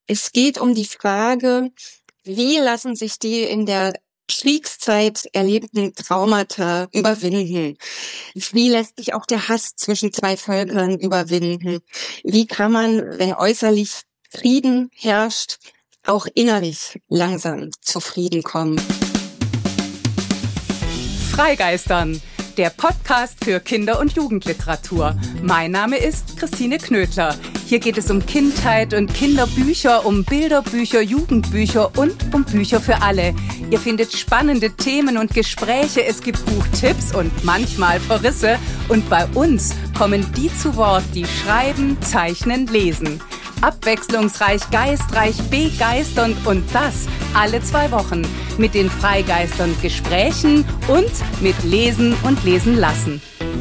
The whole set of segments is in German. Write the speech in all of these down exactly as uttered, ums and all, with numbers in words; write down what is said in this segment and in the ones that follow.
Es geht um die Frage, wie lassen sich die in der Kriegszeit erlebten Traumata überwinden? Wie lässt sich auch der Hass zwischen zwei Völkern überwinden? Wie kann man, wenn äußerlich Frieden herrscht, auch innerlich langsam zu Frieden kommen? Freigeistern, der Podcast für Kinder- und Jugendliteratur. Mein Name ist Christine Knödler. Hier geht es um Kindheit und Kinderbücher, um Bilderbücher, Jugendbücher und um Bücher für alle. Ihr findet spannende Themen und Gespräche, es gibt Buchtipps und manchmal Verrisse. Und bei uns kommen die zu Wort, die schreiben, zeichnen, lesen. Abwechslungsreich, geistreich, begeisternd und das alle zwei Wochen mit den Freigeistern Gesprächen und mit Lesen und Lesen lassen.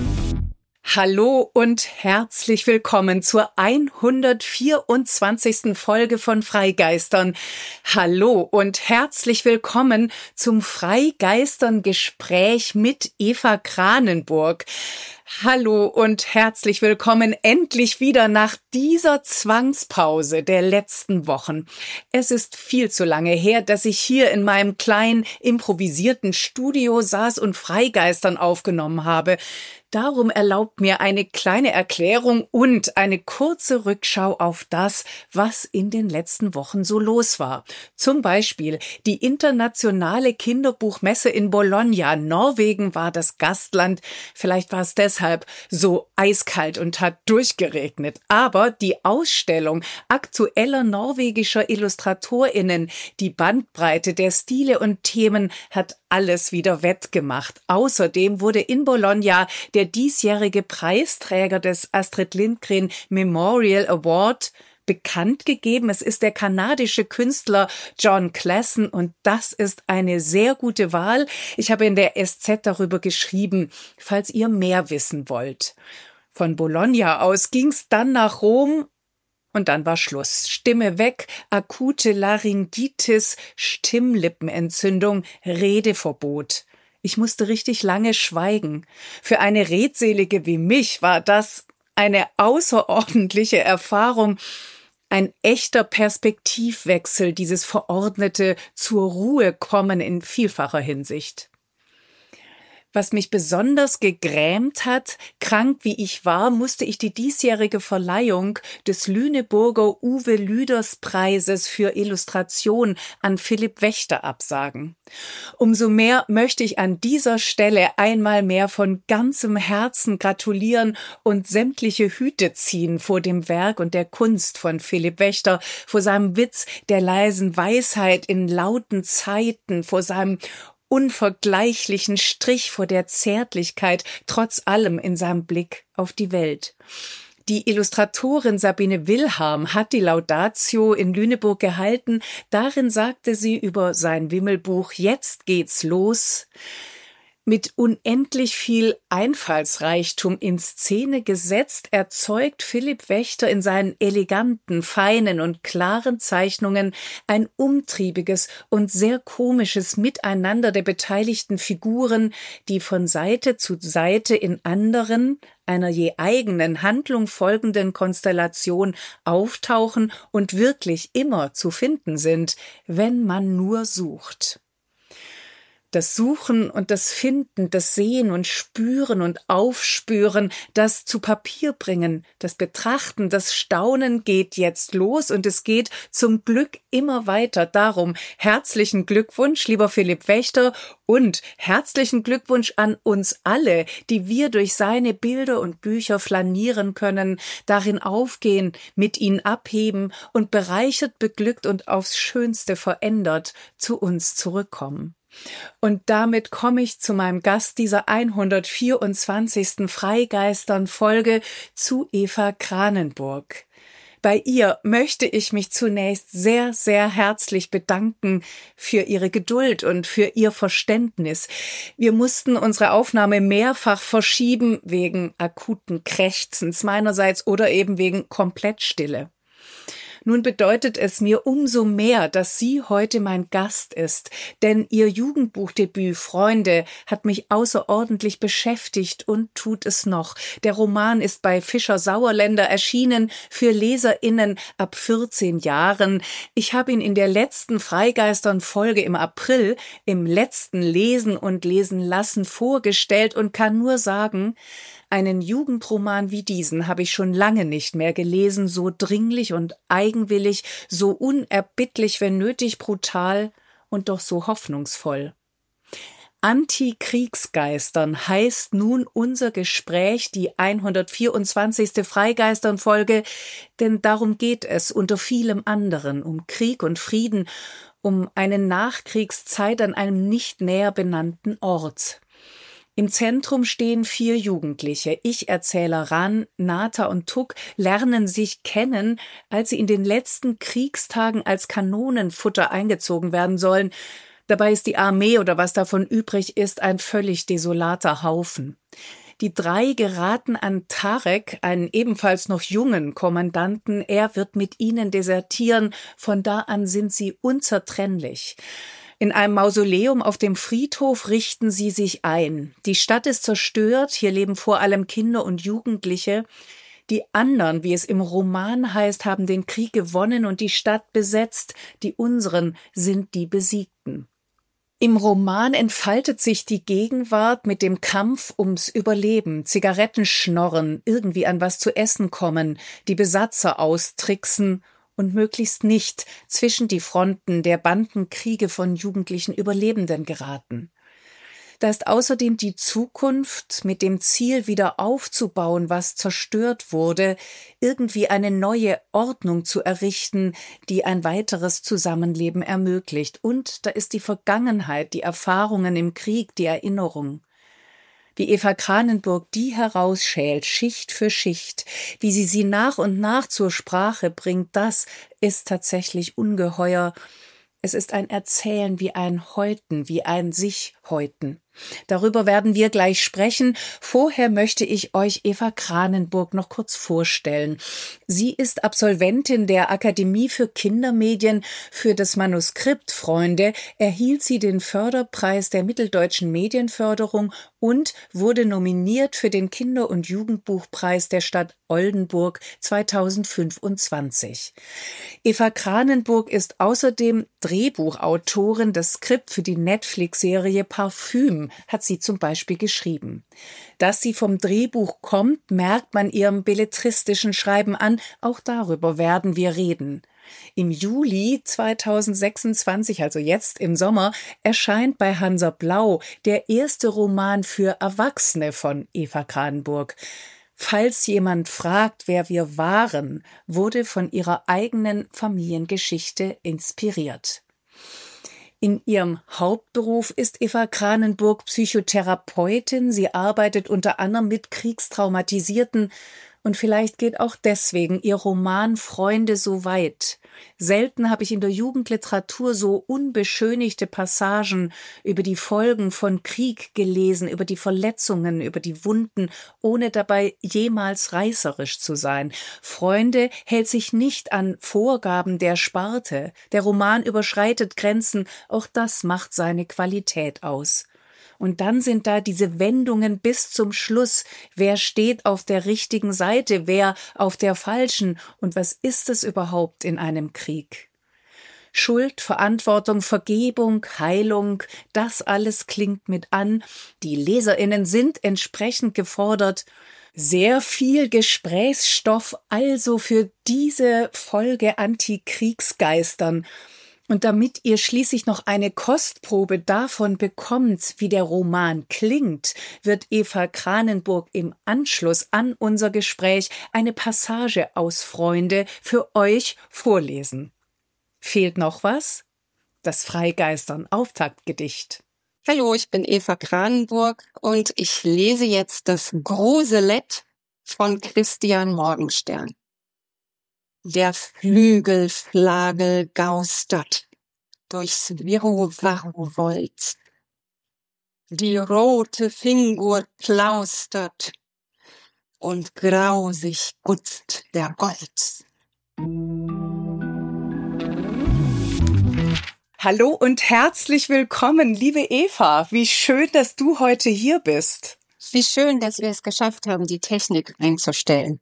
Hallo und herzlich willkommen zur hundertvierundzwanzigsten Folge von Freigeistern. Hallo und herzlich willkommen zum Freigeistern-Gespräch mit Eva Kranenburg. Hallo und herzlich willkommen endlich wieder nach dieser Zwangspause der letzten Wochen. Es ist viel zu lange her, dass ich hier in meinem kleinen improvisierten Studio saß und Freigeistern aufgenommen habe. Darum erlaubt mir eine kleine Erklärung und eine kurze Rückschau auf das, was in den letzten Wochen so los war. Zum Beispiel die internationale Kinderbuchmesse in Bologna. Norwegen war das Gastland. Vielleicht war es deshalb so eiskalt und hat durchgeregnet. Aber die Ausstellung aktueller norwegischer IllustratorInnen, die Bandbreite der Stile und Themen hat alles wieder wettgemacht. Außerdem wurde in Bologna der diesjährige Preisträger des Astrid Lindgren Memorial Award bekannt gegeben. Es ist der kanadische Künstler Jon Klassen und das ist eine sehr gute Wahl. Ich habe in der S Z darüber geschrieben, falls ihr mehr wissen wollt. Von Bologna aus ging's dann nach Rom. Und dann war Schluss. Stimme weg, akute Laryngitis, Stimmlippenentzündung, Redeverbot. Ich musste richtig lange schweigen. Für eine Redselige wie mich war das eine außerordentliche Erfahrung. Ein echter Perspektivwechsel, dieses verordnete zur Ruhe kommen in vielfacher Hinsicht. Was mich besonders gegrämt hat, krank wie ich war, musste ich die diesjährige Verleihung des Lüneburger Uwe Lüders Preises für Illustration an Philipp Wächter absagen. Umso mehr möchte ich an dieser Stelle einmal mehr von ganzem Herzen gratulieren und sämtliche Hüte ziehen vor dem Werk und der Kunst von Philipp Wächter, vor seinem Witz der leisen Weisheit in lauten Zeiten, vor seinem unvergleichlichen Strich, vor der Zärtlichkeit, trotz allem in seinem Blick auf die Welt. Die Illustratorin Sabine Wilharm hat die Laudatio in Lüneburg gehalten. Darin sagte sie über sein Wimmelbuch »Jetzt geht's los«: Mit unendlich viel Einfallsreichtum in Szene gesetzt, erzeugt Philipp Wächter in seinen eleganten, feinen und klaren Zeichnungen ein umtriebiges und sehr komisches Miteinander der beteiligten Figuren, die von Seite zu Seite in anderen, einer je eigenen Handlung folgenden Konstellation auftauchen und wirklich immer zu finden sind, wenn man nur sucht. Das Suchen und das Finden, das Sehen und Spüren und Aufspüren, das zu Papier bringen, das Betrachten, das Staunen geht jetzt los und es geht zum Glück immer weiter. Darum herzlichen Glückwunsch, lieber Philipp Wächter, und herzlichen Glückwunsch an uns alle, die wir durch seine Bilder und Bücher flanieren können, darin aufgehen, mit ihnen abheben und bereichert, beglückt und aufs Schönste verändert zu uns zurückkommen. Und damit komme ich zu meinem Gast dieser hundertvierundzwanzigsten Freigeistern-Folge, zu Eva Kranenburg. Bei ihr möchte ich mich zunächst sehr, sehr herzlich bedanken für ihre Geduld und für ihr Verständnis. Wir mussten unsere Aufnahme mehrfach verschieben wegen akuten Krächzens meinerseits oder eben wegen Komplettstille. Nun bedeutet es mir umso mehr, dass sie heute mein Gast ist, denn ihr Jugendbuchdebüt Freunde hat mich außerordentlich beschäftigt und tut es noch. Der Roman ist bei Fischer-Sauerländer erschienen für LeserInnen ab vierzehn Jahren. Ich habe ihn in der letzten Freigeistern-Folge im April, im letzten Lesen und Lesen lassen, vorgestellt und kann nur sagen, einen Jugendroman wie diesen habe ich schon lange nicht mehr gelesen, so dringlich und eigenwillig, so unerbittlich, wenn nötig, brutal und doch so hoffnungsvoll. Anti-Kriegsgeistern heißt nun unser Gespräch, die hundertvierundzwanzigste Freigeistern-Folge, denn darum geht es unter vielem anderen, um Krieg und Frieden, um eine Nachkriegszeit an einem nicht näher benannten Ort. Im Zentrum stehen vier Jugendliche. Ich-Erzähler Ran, Nata und Tuk lernen sich kennen, als sie in den letzten Kriegstagen als Kanonenfutter eingezogen werden sollen. Dabei ist die Armee oder was davon übrig ist, ein völlig desolater Haufen. Die drei geraten an Tarek, einen ebenfalls noch jungen Kommandanten. Er wird mit ihnen desertieren. Von da an sind sie unzertrennlich. In einem Mausoleum auf dem Friedhof richten sie sich ein. Die Stadt ist zerstört, hier leben vor allem Kinder und Jugendliche. Die anderen, wie es im Roman heißt, haben den Krieg gewonnen und die Stadt besetzt. Die unseren sind die Besiegten. Im Roman entfaltet sich die Gegenwart mit dem Kampf ums Überleben, Zigaretten schnorren, irgendwie an was zu essen kommen, die Besatzer austricksen und möglichst nicht zwischen die Fronten der Bandenkriege von jugendlichen Überlebenden geraten. Da ist außerdem die Zukunft mit dem Ziel, wieder aufzubauen, was zerstört wurde, irgendwie eine neue Ordnung zu errichten, die ein weiteres Zusammenleben ermöglicht. Und da ist die Vergangenheit, die Erfahrungen im Krieg, die Erinnerung. Wie Eva Kranenburg die herausschält, Schicht für Schicht, wie sie sie nach und nach zur Sprache bringt, das ist tatsächlich ungeheuer. Es ist ein Erzählen wie ein Häuten, wie ein Sich-Häuten. Darüber werden wir gleich sprechen. Vorher möchte ich euch Eva Kranenburg noch kurz vorstellen. Sie ist Absolventin der Akademie für Kindermedien. Für das Manuskript Freunde erhielt sie den Förderpreis der Mitteldeutschen Medienförderung und wurde nominiert für den Kinder- und Jugendbuchpreis der Stadt Oldenburg zweitausendfünfundzwanzig. Eva Kranenburg ist außerdem Drehbuchautorin. Das Skript für die Netflix-Serie Parfüm hat sie zum Beispiel geschrieben. Dass sie vom Drehbuch kommt, merkt man ihrem belletristischen Schreiben an. Auch darüber werden wir reden. Im Juli zweitausendsechsundzwanzig, also jetzt im Sommer, erscheint bei Hansa Blau der erste Roman für Erwachsene von Eva Kranenburg. Falls jemand fragt, wer wir waren, wurde von ihrer eigenen Familiengeschichte inspiriert. In ihrem Hauptberuf ist Eva Kranenburg Psychotherapeutin. Sie arbeitet unter anderem mit Kriegstraumatisierten und vielleicht geht auch deswegen ihr Roman Freunde so weit. Selten habe ich in der Jugendliteratur so unbeschönigte Passagen über die Folgen von Krieg gelesen, über die Verletzungen, über die Wunden, ohne dabei jemals reißerisch zu sein. Freunde hält sich nicht an Vorgaben der Sparte. Der Roman überschreitet Grenzen, auch das macht seine Qualität aus. Und dann sind da diese Wendungen bis zum Schluss. Wer steht auf der richtigen Seite, wer auf der falschen? Und was ist es überhaupt in einem Krieg? Schuld, Verantwortung, Vergebung, Heilung, das alles klingt mit an. Die LeserInnen sind entsprechend gefordert. Sehr viel Gesprächsstoff also für diese Folge Anti-Kriegsgeistern. Und damit ihr schließlich noch eine Kostprobe davon bekommt, wie der Roman klingt, wird Eva Kranenburg im Anschluss an unser Gespräch eine Passage aus Freunde für euch vorlesen. Fehlt noch was? Das Freigeistern-Auftaktgedicht. Hallo, ich bin Eva Kranenburg und ich lese jetzt das Gruselett von Christian Morgenstern. Der Flügelflagel gaustert durchs Wirrwarr-Wolz. Die rote Fingur plaustert und grausig gutzt der Golz. Hallo und herzlich willkommen, liebe Eva. Wie schön, dass du heute hier bist. Wie schön, dass wir es geschafft haben, die Technik einzustellen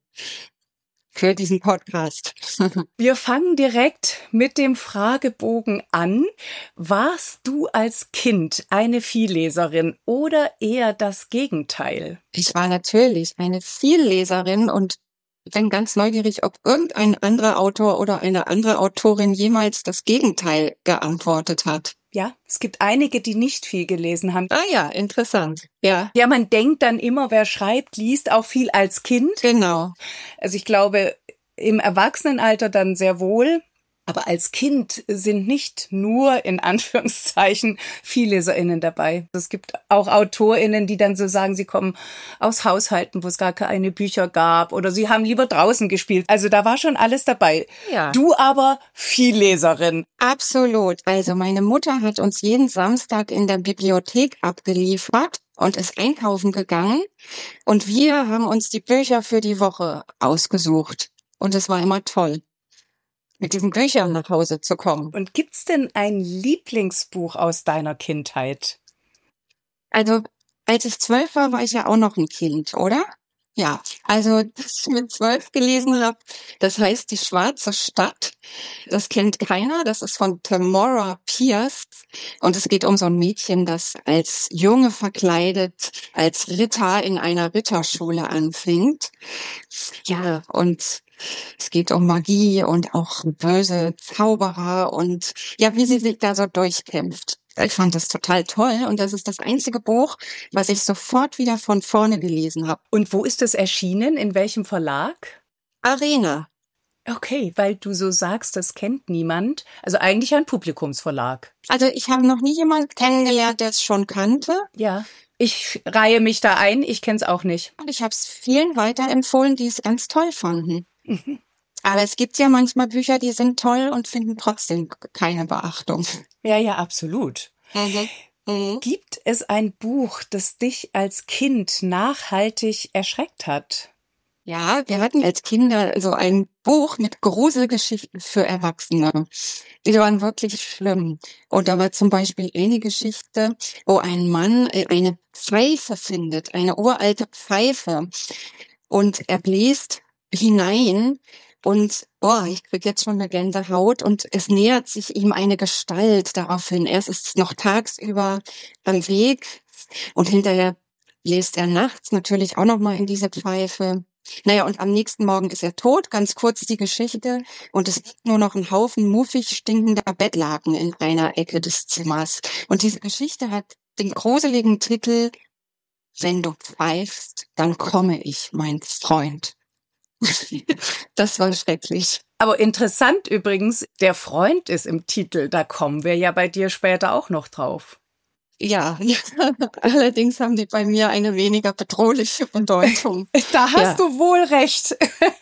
für diesen Podcast. Wir fangen direkt mit dem Fragebogen an. Warst du als Kind eine Vielleserin oder eher das Gegenteil? Ich war natürlich eine Vielleserin und bin ganz neugierig, ob irgendein anderer Autor oder eine andere Autorin jemals das Gegenteil geantwortet hat. Ja, es gibt einige, die nicht viel gelesen haben. Ah ja, interessant. Ja. Ja, man denkt dann immer, wer schreibt, liest auch viel als Kind. Genau. Also ich glaube, im Erwachsenenalter dann sehr wohl. Aber als Kind sind nicht nur in Anführungszeichen VielleserInnen dabei. Es gibt auch AutorInnen, die dann so sagen, sie kommen aus Haushalten, wo es gar keine Bücher gab oder sie haben lieber draußen gespielt. Also da war schon alles dabei. Ja. Du aber Vielleserin. Absolut. Also meine Mutter hat uns jeden Samstag in der Bibliothek abgeliefert und ist einkaufen gegangen. Und wir haben uns die Bücher für die Woche ausgesucht. Und es war immer toll, mit diesen Büchern nach Hause zu kommen. Und gibt's denn ein Lieblingsbuch aus deiner Kindheit? Also, als ich zwölf war, war ich ja auch noch ein Kind, oder? Ja, also, das ich mit zwölf gelesen habe, das heißt Die schwarze Stadt. Das kennt keiner, das ist von Tamora Pierce. Und es geht um so ein Mädchen, das als Junge verkleidet, als Ritter in einer Ritterschule anfängt. Ja, und es geht um Magie und auch böse Zauberer und ja, wie sie sich da so durchkämpft. Ich fand das total toll und das ist das einzige Buch, was ich sofort wieder von vorne gelesen habe. Und wo ist es erschienen? In welchem Verlag? Arena. Okay, weil du so sagst, das kennt niemand. Also eigentlich ein Publikumsverlag. Also ich habe noch nie jemanden kennengelernt, der es schon kannte. Ja, ich reihe mich da ein. Ich kenne es auch nicht. Und ich habe es vielen weiterempfohlen, die es ganz toll fanden. Mhm. Aber es gibt ja manchmal Bücher, die sind toll und finden trotzdem keine Beachtung. Ja, ja, absolut. Mhm. Mhm. Gibt es ein Buch, das dich als Kind nachhaltig erschreckt hat? Ja, wir hatten als Kinder so ein Buch mit Gruselgeschichten für Erwachsene. Die waren wirklich schlimm. Und da war zum Beispiel eine Geschichte, wo ein Mann eine Pfeife findet, eine uralte Pfeife. Und er bläst hinein und, oh, ich krieg jetzt schon eine Gänsehaut und es nähert sich ihm eine Gestalt daraufhin. Er ist noch tagsüber am Weg und hinterher bläst er nachts natürlich auch nochmal in diese Pfeife. Naja, und am nächsten Morgen ist er tot, ganz kurz die Geschichte, und es liegt nur noch ein Haufen muffig stinkender Bettlaken in einer Ecke des Zimmers. Und diese Geschichte hat den gruseligen Titel Wenn du pfeifst, dann komme ich, mein Freund. Das war schrecklich. Aber interessant übrigens, der Freund ist im Titel, da kommen wir ja bei dir später auch noch drauf. Ja, ja. Allerdings haben die bei mir eine weniger bedrohliche Bedeutung. Da hast Ja. du wohl recht.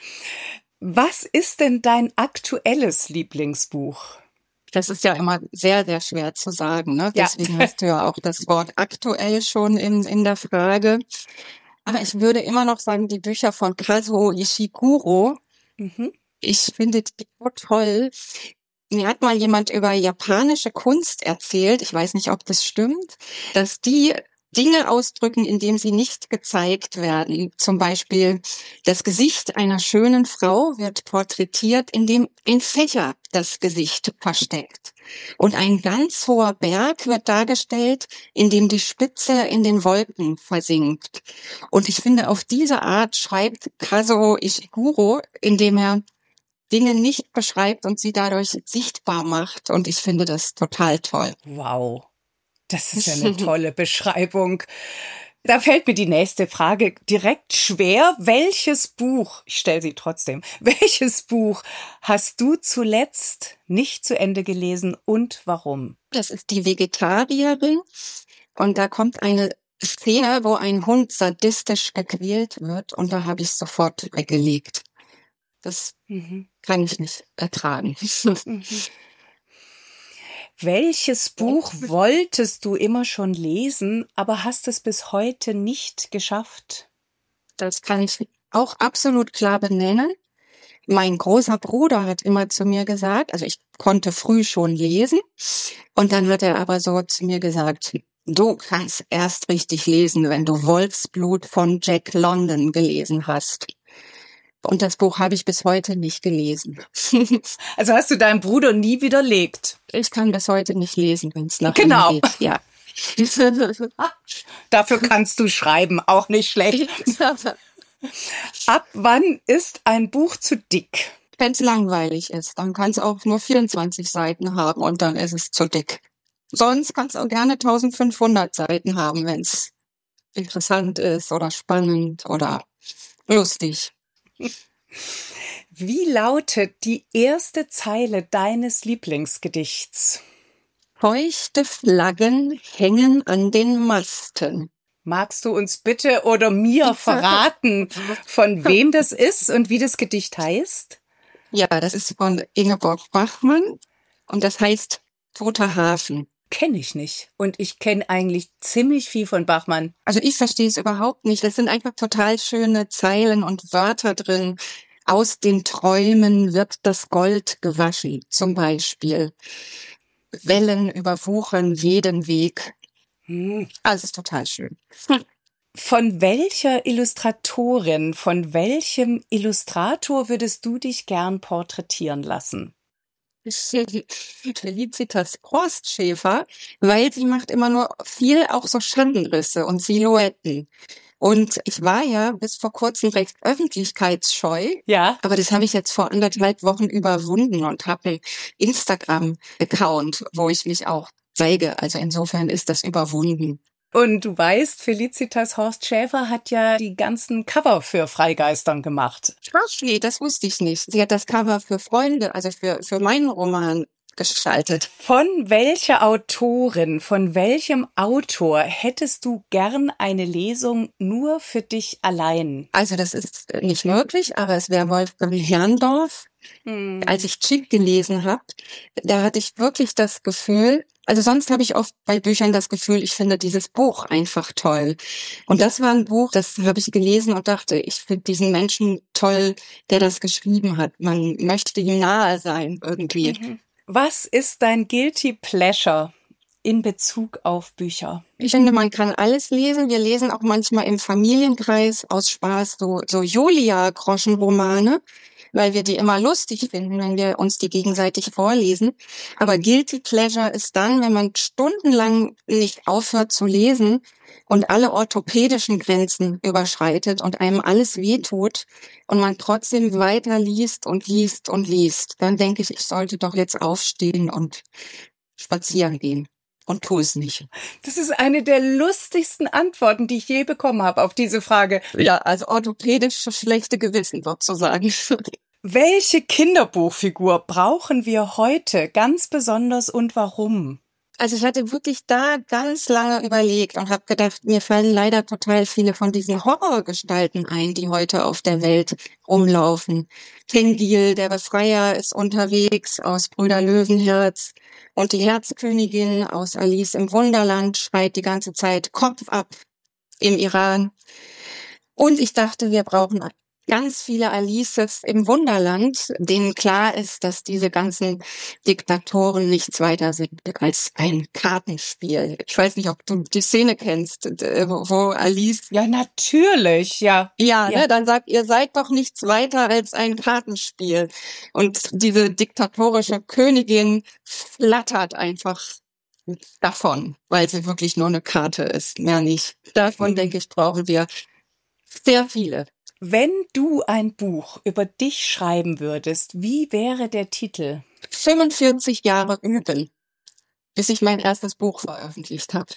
Was ist denn dein aktuelles Lieblingsbuch? Das ist ja immer sehr, sehr schwer zu sagen, ne? Ja. Deswegen hast du ja auch das Wort aktuell schon in, in der Frage. Aber ich würde immer noch sagen, die Bücher von Kazuo Ishiguro. Mhm. Ich finde die so toll. Mir hat mal jemand über japanische Kunst erzählt, ich weiß nicht, ob das stimmt, dass die Dinge ausdrücken, indem sie nicht gezeigt werden. Zum Beispiel das Gesicht einer schönen Frau wird porträtiert, indem ein Fächer das Gesicht versteckt. Und ein ganz hoher Berg wird dargestellt, indem die Spitze in den Wolken versinkt. Und ich finde, auf diese Art schreibt Kazuo Ishiguro, indem er Dinge nicht beschreibt und sie dadurch sichtbar macht. Und ich finde das total toll. Wow, das ist ja eine tolle Beschreibung. Da fällt mir die nächste Frage direkt schwer. Welches Buch, ich stelle sie trotzdem, welches Buch hast du zuletzt nicht zu Ende gelesen und warum? Das ist die Vegetarierin. Und da kommt eine Szene, wo ein Hund sadistisch gequält wird. Und da habe ich sofort weggelegt. Das Mhm. kann ich nicht ertragen. Mhm. Welches Buch wolltest du immer schon lesen, aber hast es bis heute nicht geschafft? Das kann ich auch absolut klar benennen. Mein großer Bruder hat immer zu mir gesagt, also ich konnte früh schon lesen, und dann hat er aber so zu mir gesagt: Du kannst erst richtig lesen, wenn du Wolfsblut von Jack London gelesen hast. Und das Buch habe ich bis heute nicht gelesen. Also hast du deinem Bruder nie widerlegt? Ich kann bis heute nicht lesen, wenn es nach Genau. ihm geht. Ja. Dafür kannst du schreiben, auch nicht schlecht. Ab wann ist ein Buch zu dick? Wenn es langweilig ist, dann kann es auch nur vierundzwanzig Seiten haben und dann ist es zu dick. Sonst kann es auch gerne eintausendfünfhundert Seiten haben, wenn es interessant ist oder spannend oder lustig. Wie lautet die erste Zeile deines Lieblingsgedichts? Feuchte Flaggen hängen an den Masten. Magst du uns bitte oder mir verraten, von wem das ist und wie das Gedicht heißt? Ja, das ist von Ingeborg Bachmann und das heißt Toter Hafen. Kenne ich nicht. Und ich kenne eigentlich ziemlich viel von Bachmann. Also ich verstehe es überhaupt nicht. Das sind einfach total schöne Zeilen und Wörter drin. Aus den Träumen wird das Gold gewaschen, zum Beispiel. Wellen überwuchern jeden Weg. Hm. Also es ist total schön. Von welcher Illustratorin, von welchem Illustrator würdest du dich gern porträtieren lassen? Felicitas Horstschäfer, weil sie macht immer nur viel auch so Schattenrisse und Silhouetten. Und ich war ja bis vor kurzem recht öffentlichkeitsscheu, Ja. aber das habe ich jetzt vor anderthalb Wochen überwunden und habe einen Instagram-Account, wo ich mich auch zeige. Also insofern ist das überwunden. Und du weißt, Felicitas Horst Schäfer hat ja die ganzen Cover für Freigeistern gemacht. Nee, das wusste ich nicht. Sie hat das Cover für Freunde, also für, für meinen Roman gestaltet. Von welcher Autorin, von welchem Autor hättest du gern eine Lesung nur für dich allein? Also das ist nicht möglich, aber es wäre Wolfgang Herrndorf. Hm. Als ich Chick gelesen habe, da hatte ich wirklich das Gefühl, also sonst habe ich oft bei Büchern das Gefühl, ich finde dieses Buch einfach toll. Und das war ein Buch, das habe ich gelesen und dachte, ich finde diesen Menschen toll, der das geschrieben hat. Man möchte ihm nahe sein irgendwie. Mhm. Was ist dein Guilty Pleasure in Bezug auf Bücher? Ich finde, man kann alles lesen. Wir lesen auch manchmal im Familienkreis aus Spaß so, so Julia-Groschen-Romane, weil wir die immer lustig finden, wenn wir uns die gegenseitig vorlesen. Aber Guilty Pleasure ist dann, wenn man stundenlang nicht aufhört zu lesen und alle orthopädischen Grenzen überschreitet und einem alles wehtut und man trotzdem weiter liest und liest und liest. Dann denke ich, ich sollte doch jetzt aufstehen und spazieren gehen. Und tu es nicht. Das ist eine der lustigsten Antworten, die ich je bekommen habe auf diese Frage. Ja, also orthopädisch schlechte Gewissen sozusagen. Welche Kinderbuchfigur brauchen wir heute ganz besonders und warum? Also ich hatte wirklich da ganz lange überlegt und habe gedacht, mir fallen leider total viele von diesen Horrorgestalten ein, die heute auf der Welt rumlaufen. Tengil, der Befreier, ist unterwegs aus Brüder Löwenherz. Und die Herzkönigin aus Alice im Wunderland schreit die ganze Zeit Kopf ab im Iran. Und ich dachte, wir brauchen ganz viele Alices im Wunderland, denen klar ist, dass diese ganzen Diktatoren nichts weiter sind als ein Kartenspiel. Ich weiß nicht, ob du die Szene kennst, wo Alice... Ja, natürlich, ja. Ja, ja. Ne, dann sagt, ihr seid doch nichts weiter als ein Kartenspiel. Und diese diktatorische Königin flattert einfach davon, weil sie wirklich nur eine Karte ist, mehr nicht. Davon, mhm. denke ich, brauchen wir sehr viele. Wenn du ein Buch über dich schreiben würdest, wie wäre der Titel? fünfundvierzig Jahre üben, bis ich mein erstes Buch veröffentlicht habe.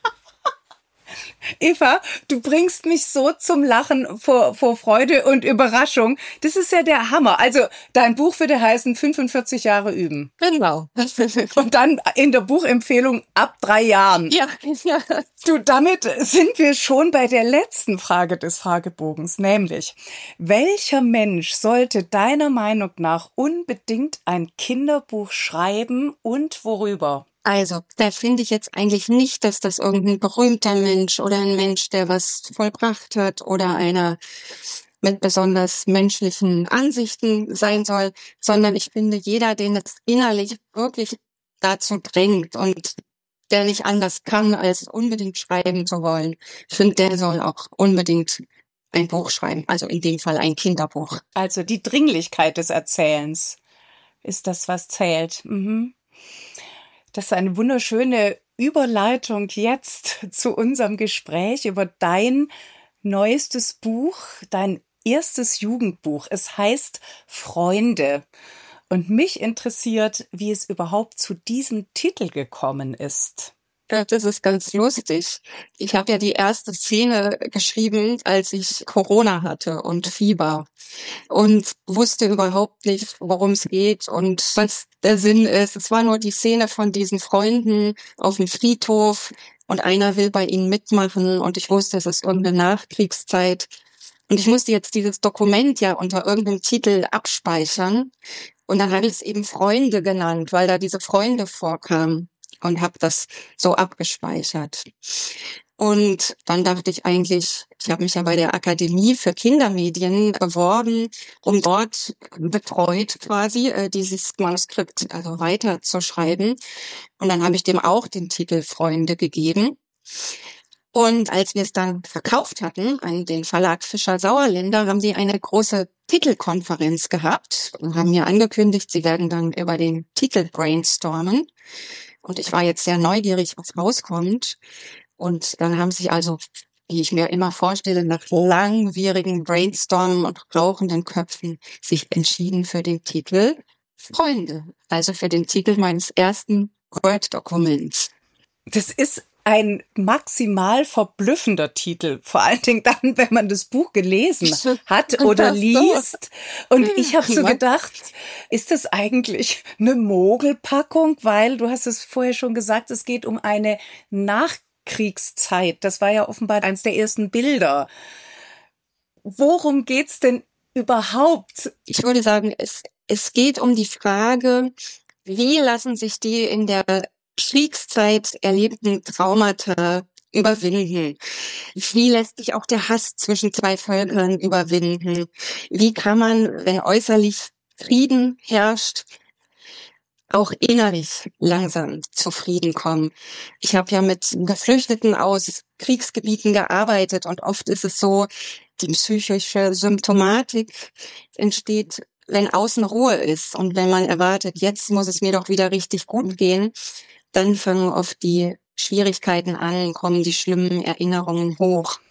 Eva, du bringst mich so zum Lachen vor, vor Freude und Überraschung. Das ist ja der Hammer. Also dein Buch würde heißen fünfundvierzig Jahre üben. Genau. Und dann in der Buchempfehlung ab drei Jahren. Ja, ja. Du, damit sind wir schon bei der letzten Frage des Fragebogens, nämlich, welcher Mensch sollte deiner Meinung nach unbedingt ein Kinderbuch schreiben und worüber? Also, da finde ich jetzt eigentlich nicht, dass das irgendein berühmter Mensch oder ein Mensch, der was vollbracht hat oder einer mit besonders menschlichen Ansichten sein soll, sondern ich finde, jeder, den es innerlich wirklich dazu drängt und der nicht anders kann, als unbedingt schreiben zu wollen, ich finde, der soll auch unbedingt ein Buch schreiben, also in dem Fall ein Kinderbuch. Also die Dringlichkeit des Erzählens ist das, was zählt. Mhm. Das ist eine wunderschöne Überleitung jetzt zu unserem Gespräch über dein neuestes Buch, dein erstes Jugendbuch. Es heißt Freunde. Und mich interessiert, wie es überhaupt zu diesem Titel gekommen ist. Ja, das ist ganz lustig. Ich habe ja die erste Szene geschrieben, als ich Corona hatte und Fieber und wusste überhaupt nicht, worum es geht und was der Sinn ist. Es war nur die Szene von diesen Freunden auf dem Friedhof und einer will bei ihnen mitmachen und ich wusste, es ist irgendeine Nachkriegszeit. Und ich musste jetzt dieses Dokument ja unter irgendeinem Titel abspeichern. Und dann habe ich es eben Freunde genannt, weil da diese Freunde vorkamen. Und habe das so abgespeichert. Und dann dachte ich eigentlich, ich habe mich ja bei der Akademie für Kindermedien beworben, um dort betreut quasi äh, dieses Manuskript also weiterzuschreiben. Und dann habe ich dem auch den Titel Freunde gegeben. Und als wir es dann verkauft hatten an den Verlag Fischer Sauerländer, haben sie eine große Titelkonferenz gehabt und haben mir angekündigt, sie werden dann über den Titel brainstormen. Und ich war jetzt sehr neugierig, was rauskommt. Und dann haben sich also, wie ich mir immer vorstelle, nach langwierigen Brainstormen und rauchenden Köpfen sich entschieden für den Titel Freunde. Also für den Titel meines ersten Word-Dokuments. Das ist ein maximal verblüffender Titel, vor allen Dingen dann, wenn man das Buch gelesen hat oder liest. Und ich habe so gedacht, ist das eigentlich eine Mogelpackung? Weil du hast es vorher schon gesagt, es geht um eine Nachkriegszeit. Das war ja offenbar eines der ersten Bilder. Worum geht's denn überhaupt? Ich würde sagen, es, es geht um die Frage, wie lassen sich die in der Kriegszeit erlebten Traumata überwinden? Wie lässt sich auch der Hass zwischen zwei Völkern überwinden? Wie kann man, wenn äußerlich Frieden herrscht, auch innerlich langsam zu Frieden kommen? Ich habe ja mit Geflüchteten aus Kriegsgebieten gearbeitet und oft ist es so, die psychische Symptomatik entsteht, wenn außen Ruhe ist und wenn man erwartet, jetzt muss es mir doch wieder richtig gut gehen, dann fangen oft die Schwierigkeiten an, kommen die schlimmen Erinnerungen hoch.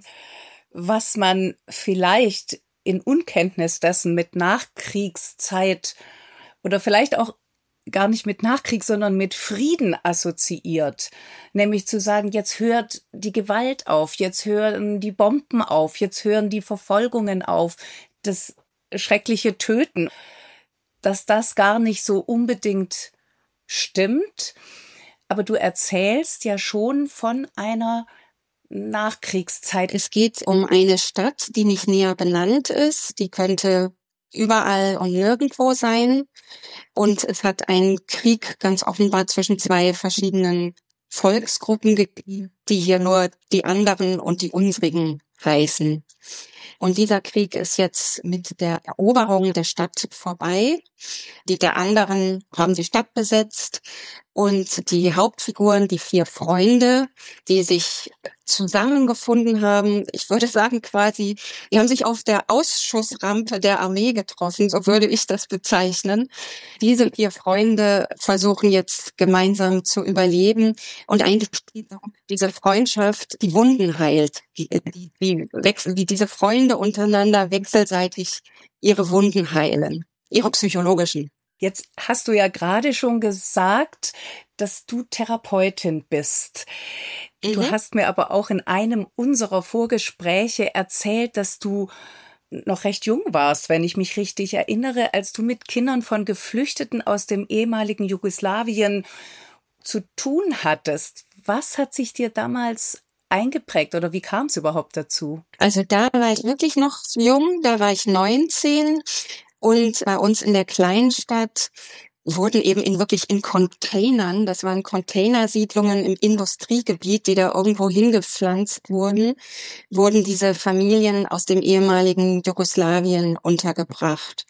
Was man vielleicht in Unkenntnis dessen mit Nachkriegszeit oder vielleicht auch gar nicht mit Nachkrieg, sondern mit Frieden assoziiert. Nämlich zu sagen, jetzt hört die Gewalt auf, jetzt hören die Bomben auf, jetzt hören die Verfolgungen auf, das schreckliche Töten. Dass das gar nicht so unbedingt stimmt, aber du erzählst ja schon von einer Nachkriegszeit. Es geht um eine Stadt, die nicht näher benannt ist. Die könnte überall und nirgendwo sein. Und es hat einen Krieg ganz offenbar zwischen zwei verschiedenen Volksgruppen gegeben, die hier nur die anderen und die unsrigen heißen. Und dieser Krieg ist jetzt mit der Eroberung der Stadt vorbei. Die der anderen haben die Stadt besetzt und die Hauptfiguren, die vier Freunde, die sich zusammengefunden haben, ich würde sagen quasi, die haben sich auf der Ausschussrampe der Armee getroffen, so würde ich das bezeichnen. Diese vier Freunde versuchen jetzt gemeinsam zu überleben und eigentlich diese Freundschaft, die Wunden heilt, die, die, die, wechsel, die diese Freunde untereinander wechselseitig ihre Wunden heilen, ihre psychologischen. Jetzt hast du ja gerade schon gesagt, dass du Therapeutin bist. Mhm. Du hast mir aber auch in einem unserer Vorgespräche erzählt, dass du noch recht jung warst, wenn ich mich richtig erinnere, als du mit Kindern von Geflüchteten aus dem ehemaligen Jugoslawien zu tun hattest. Was hat sich dir damals eingeprägt oder wie kam es überhaupt dazu? Also da war ich wirklich noch jung, da war ich neunzehn. Und bei uns in der Kleinstadt wurden eben in wirklich in Containern, das waren Containersiedlungen im Industriegebiet, die da irgendwo hingepflanzt wurden, wurden diese Familien aus dem ehemaligen Jugoslawien untergebracht.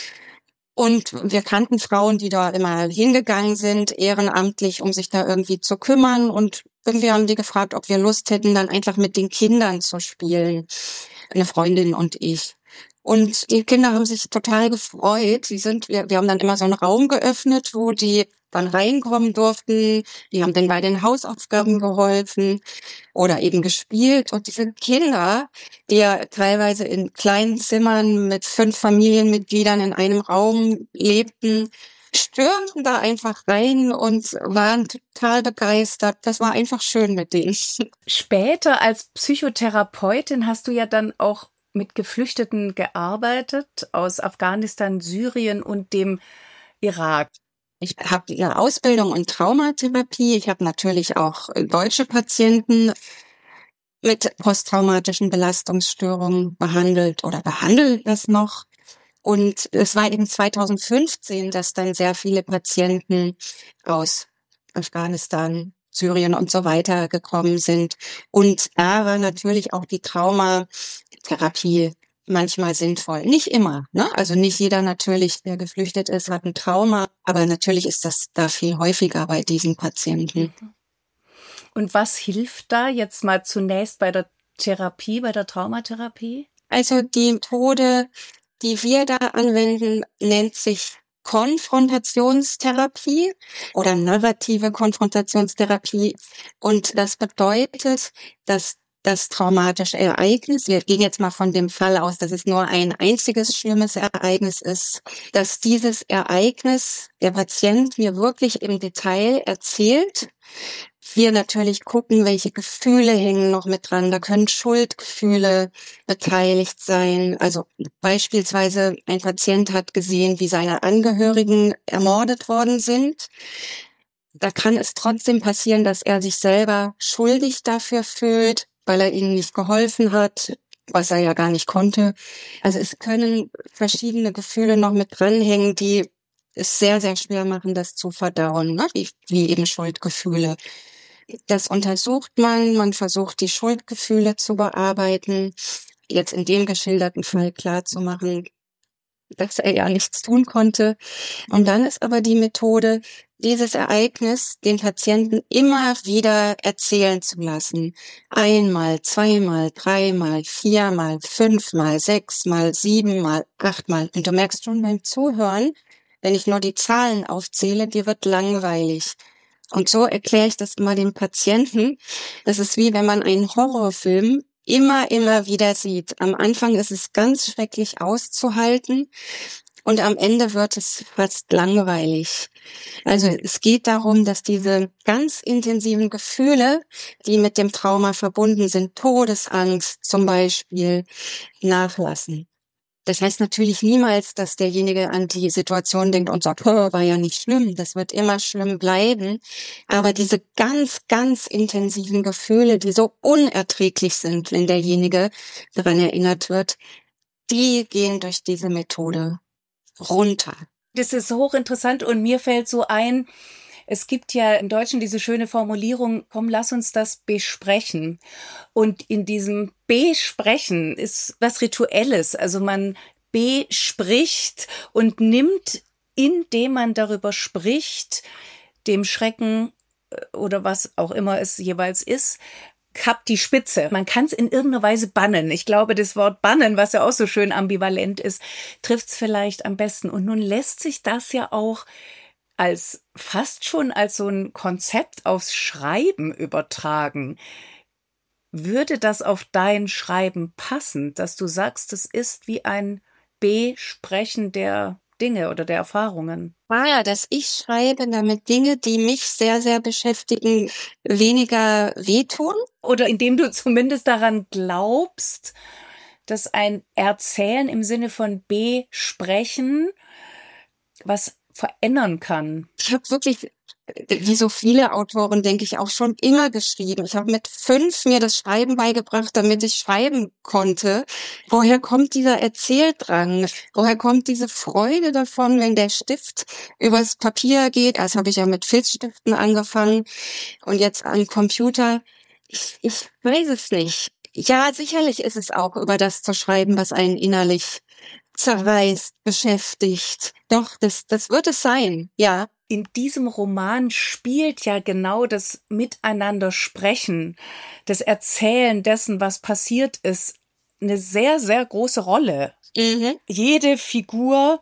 Und wir kannten Frauen, die da immer hingegangen sind, ehrenamtlich, um sich da irgendwie zu kümmern. Und irgendwie haben die gefragt, ob wir Lust hätten, dann einfach mit den Kindern zu spielen. Eine Freundin und ich. Und die Kinder haben sich total gefreut. Sie sind, wir, wir haben dann immer so einen Raum geöffnet, wo die dann reinkommen durften. Die haben dann bei den Hausaufgaben geholfen oder eben gespielt. Und diese Kinder, die ja teilweise in kleinen Zimmern mit fünf Familienmitgliedern in einem Raum lebten, stürmten da einfach rein und waren total begeistert. Das war einfach schön mit denen. Später als Psychotherapeutin hast du ja dann auch mit Geflüchteten gearbeitet aus Afghanistan, Syrien und dem Irak. Ich habe eine Ausbildung in Traumatherapie. Ich habe natürlich auch deutsche Patienten mit posttraumatischen Belastungsstörungen behandelt oder behandelt das noch. Und es war eben zweitausendfünfzehn, dass dann sehr viele Patienten aus Afghanistan, Syrien und so weiter gekommen sind. Und da war natürlich auch die Traumatherapie manchmal sinnvoll. Nicht immer, ne? Also nicht jeder natürlich, der geflüchtet ist, hat ein Trauma. Aber natürlich ist das da viel häufiger bei diesen Patienten. Und was hilft da jetzt mal zunächst bei der Therapie, bei der Traumatherapie? Also die Methode, die wir da anwenden, nennt sich Konfrontationstherapie oder narrative Konfrontationstherapie. Und das bedeutet, dass das traumatische Ereignis, wir gehen jetzt mal von dem Fall aus, dass es nur ein einziges schlimmes Ereignis ist, dass dieses Ereignis der Patient mir wirklich im Detail erzählt. Wir natürlich gucken, welche Gefühle hängen noch mit dran. Da können Schuldgefühle beteiligt sein. Also beispielsweise ein Patient hat gesehen, wie seine Angehörigen ermordet worden sind. Da kann es trotzdem passieren, dass er sich selber schuldig dafür fühlt, weil er ihnen nicht geholfen hat, was er ja gar nicht konnte. Also es können verschiedene Gefühle noch mit dranhängen, die es sehr, sehr schwer machen, das zu verdauen, ne? wie, wie eben Schuldgefühle. Das untersucht man, man versucht die Schuldgefühle zu bearbeiten, jetzt in dem geschilderten Fall klarzumachen, dass er ja nichts tun konnte. Und dann ist aber die Methode, dieses Ereignis den Patienten immer wieder erzählen zu lassen. Einmal, zweimal, dreimal, viermal, fünfmal, sechsmal, siebenmal, achtmal. Und du merkst schon beim Zuhören, wenn ich nur die Zahlen aufzähle, dir wird langweilig. Und so erkläre ich das immer den Patienten. Das ist wie wenn man einen Horrorfilm immer, immer wieder sieht. Am Anfang ist es ganz schrecklich auszuhalten und am Ende wird es fast langweilig. Also es geht darum, dass diese ganz intensiven Gefühle, die mit dem Trauma verbunden sind, Todesangst zum Beispiel, nachlassen. Das heißt natürlich niemals, dass derjenige an die Situation denkt und sagt, oh, war ja nicht schlimm, das wird immer schlimm bleiben. Aber diese ganz, ganz intensiven Gefühle, die so unerträglich sind, wenn derjenige daran erinnert wird, die gehen durch diese Methode runter. Das ist hochinteressant und mir fällt so ein, es gibt ja im Deutschen diese schöne Formulierung, komm, lass uns das besprechen. Und in diesem Besprechen ist was Rituelles. Also man bespricht und nimmt, indem man darüber spricht, dem Schrecken oder was auch immer es jeweils ist, kappt die Spitze. Man kann es in irgendeiner Weise bannen. Ich glaube, das Wort bannen, was ja auch so schön ambivalent ist, trifft es vielleicht am besten. Und nun lässt sich das ja auch als fast schon als so ein Konzept aufs Schreiben übertragen. Würde das auf dein Schreiben passen, dass du sagst, es ist wie ein Besprechen der Dinge oder der Erfahrungen? Ja, dass ich schreibe, damit Dinge, die mich sehr, sehr beschäftigen, weniger wehtun. Oder indem du zumindest daran glaubst, dass ein Erzählen im Sinne von Besprechen was verändern kann. Ich habe wirklich wie so viele Autoren, denke ich, auch schon immer geschrieben. Ich habe mit fünf mir das Schreiben beigebracht, damit ich schreiben konnte. Woher kommt dieser Erzähldrang? Woher kommt diese Freude davon, wenn der Stift übers Papier geht? Erst habe ich ja mit Filzstiften angefangen und jetzt am Computer. Ich, ich weiß es nicht. Ja, sicherlich ist es auch, über das zu schreiben, was einen innerlich zerreißt, beschäftigt. Doch, das, das wird es sein, ja. In diesem Roman spielt ja genau das Miteinander sprechen, das Erzählen dessen, was passiert ist, eine sehr, sehr große Rolle. Mhm. Jede Figur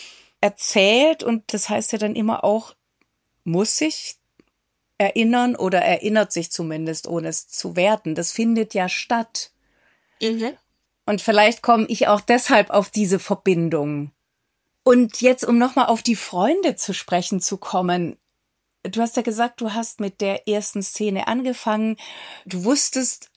erzählt und das heißt ja dann immer auch, muss sich erinnern oder erinnert sich zumindest, ohne es zu werten. Das findet ja statt. Mhm. Und vielleicht komme ich auch deshalb auf diese Verbindung. Und jetzt, um nochmal auf die Freunde zu sprechen zu kommen. Du hast ja gesagt, du hast mit der ersten Szene angefangen. Du wusstest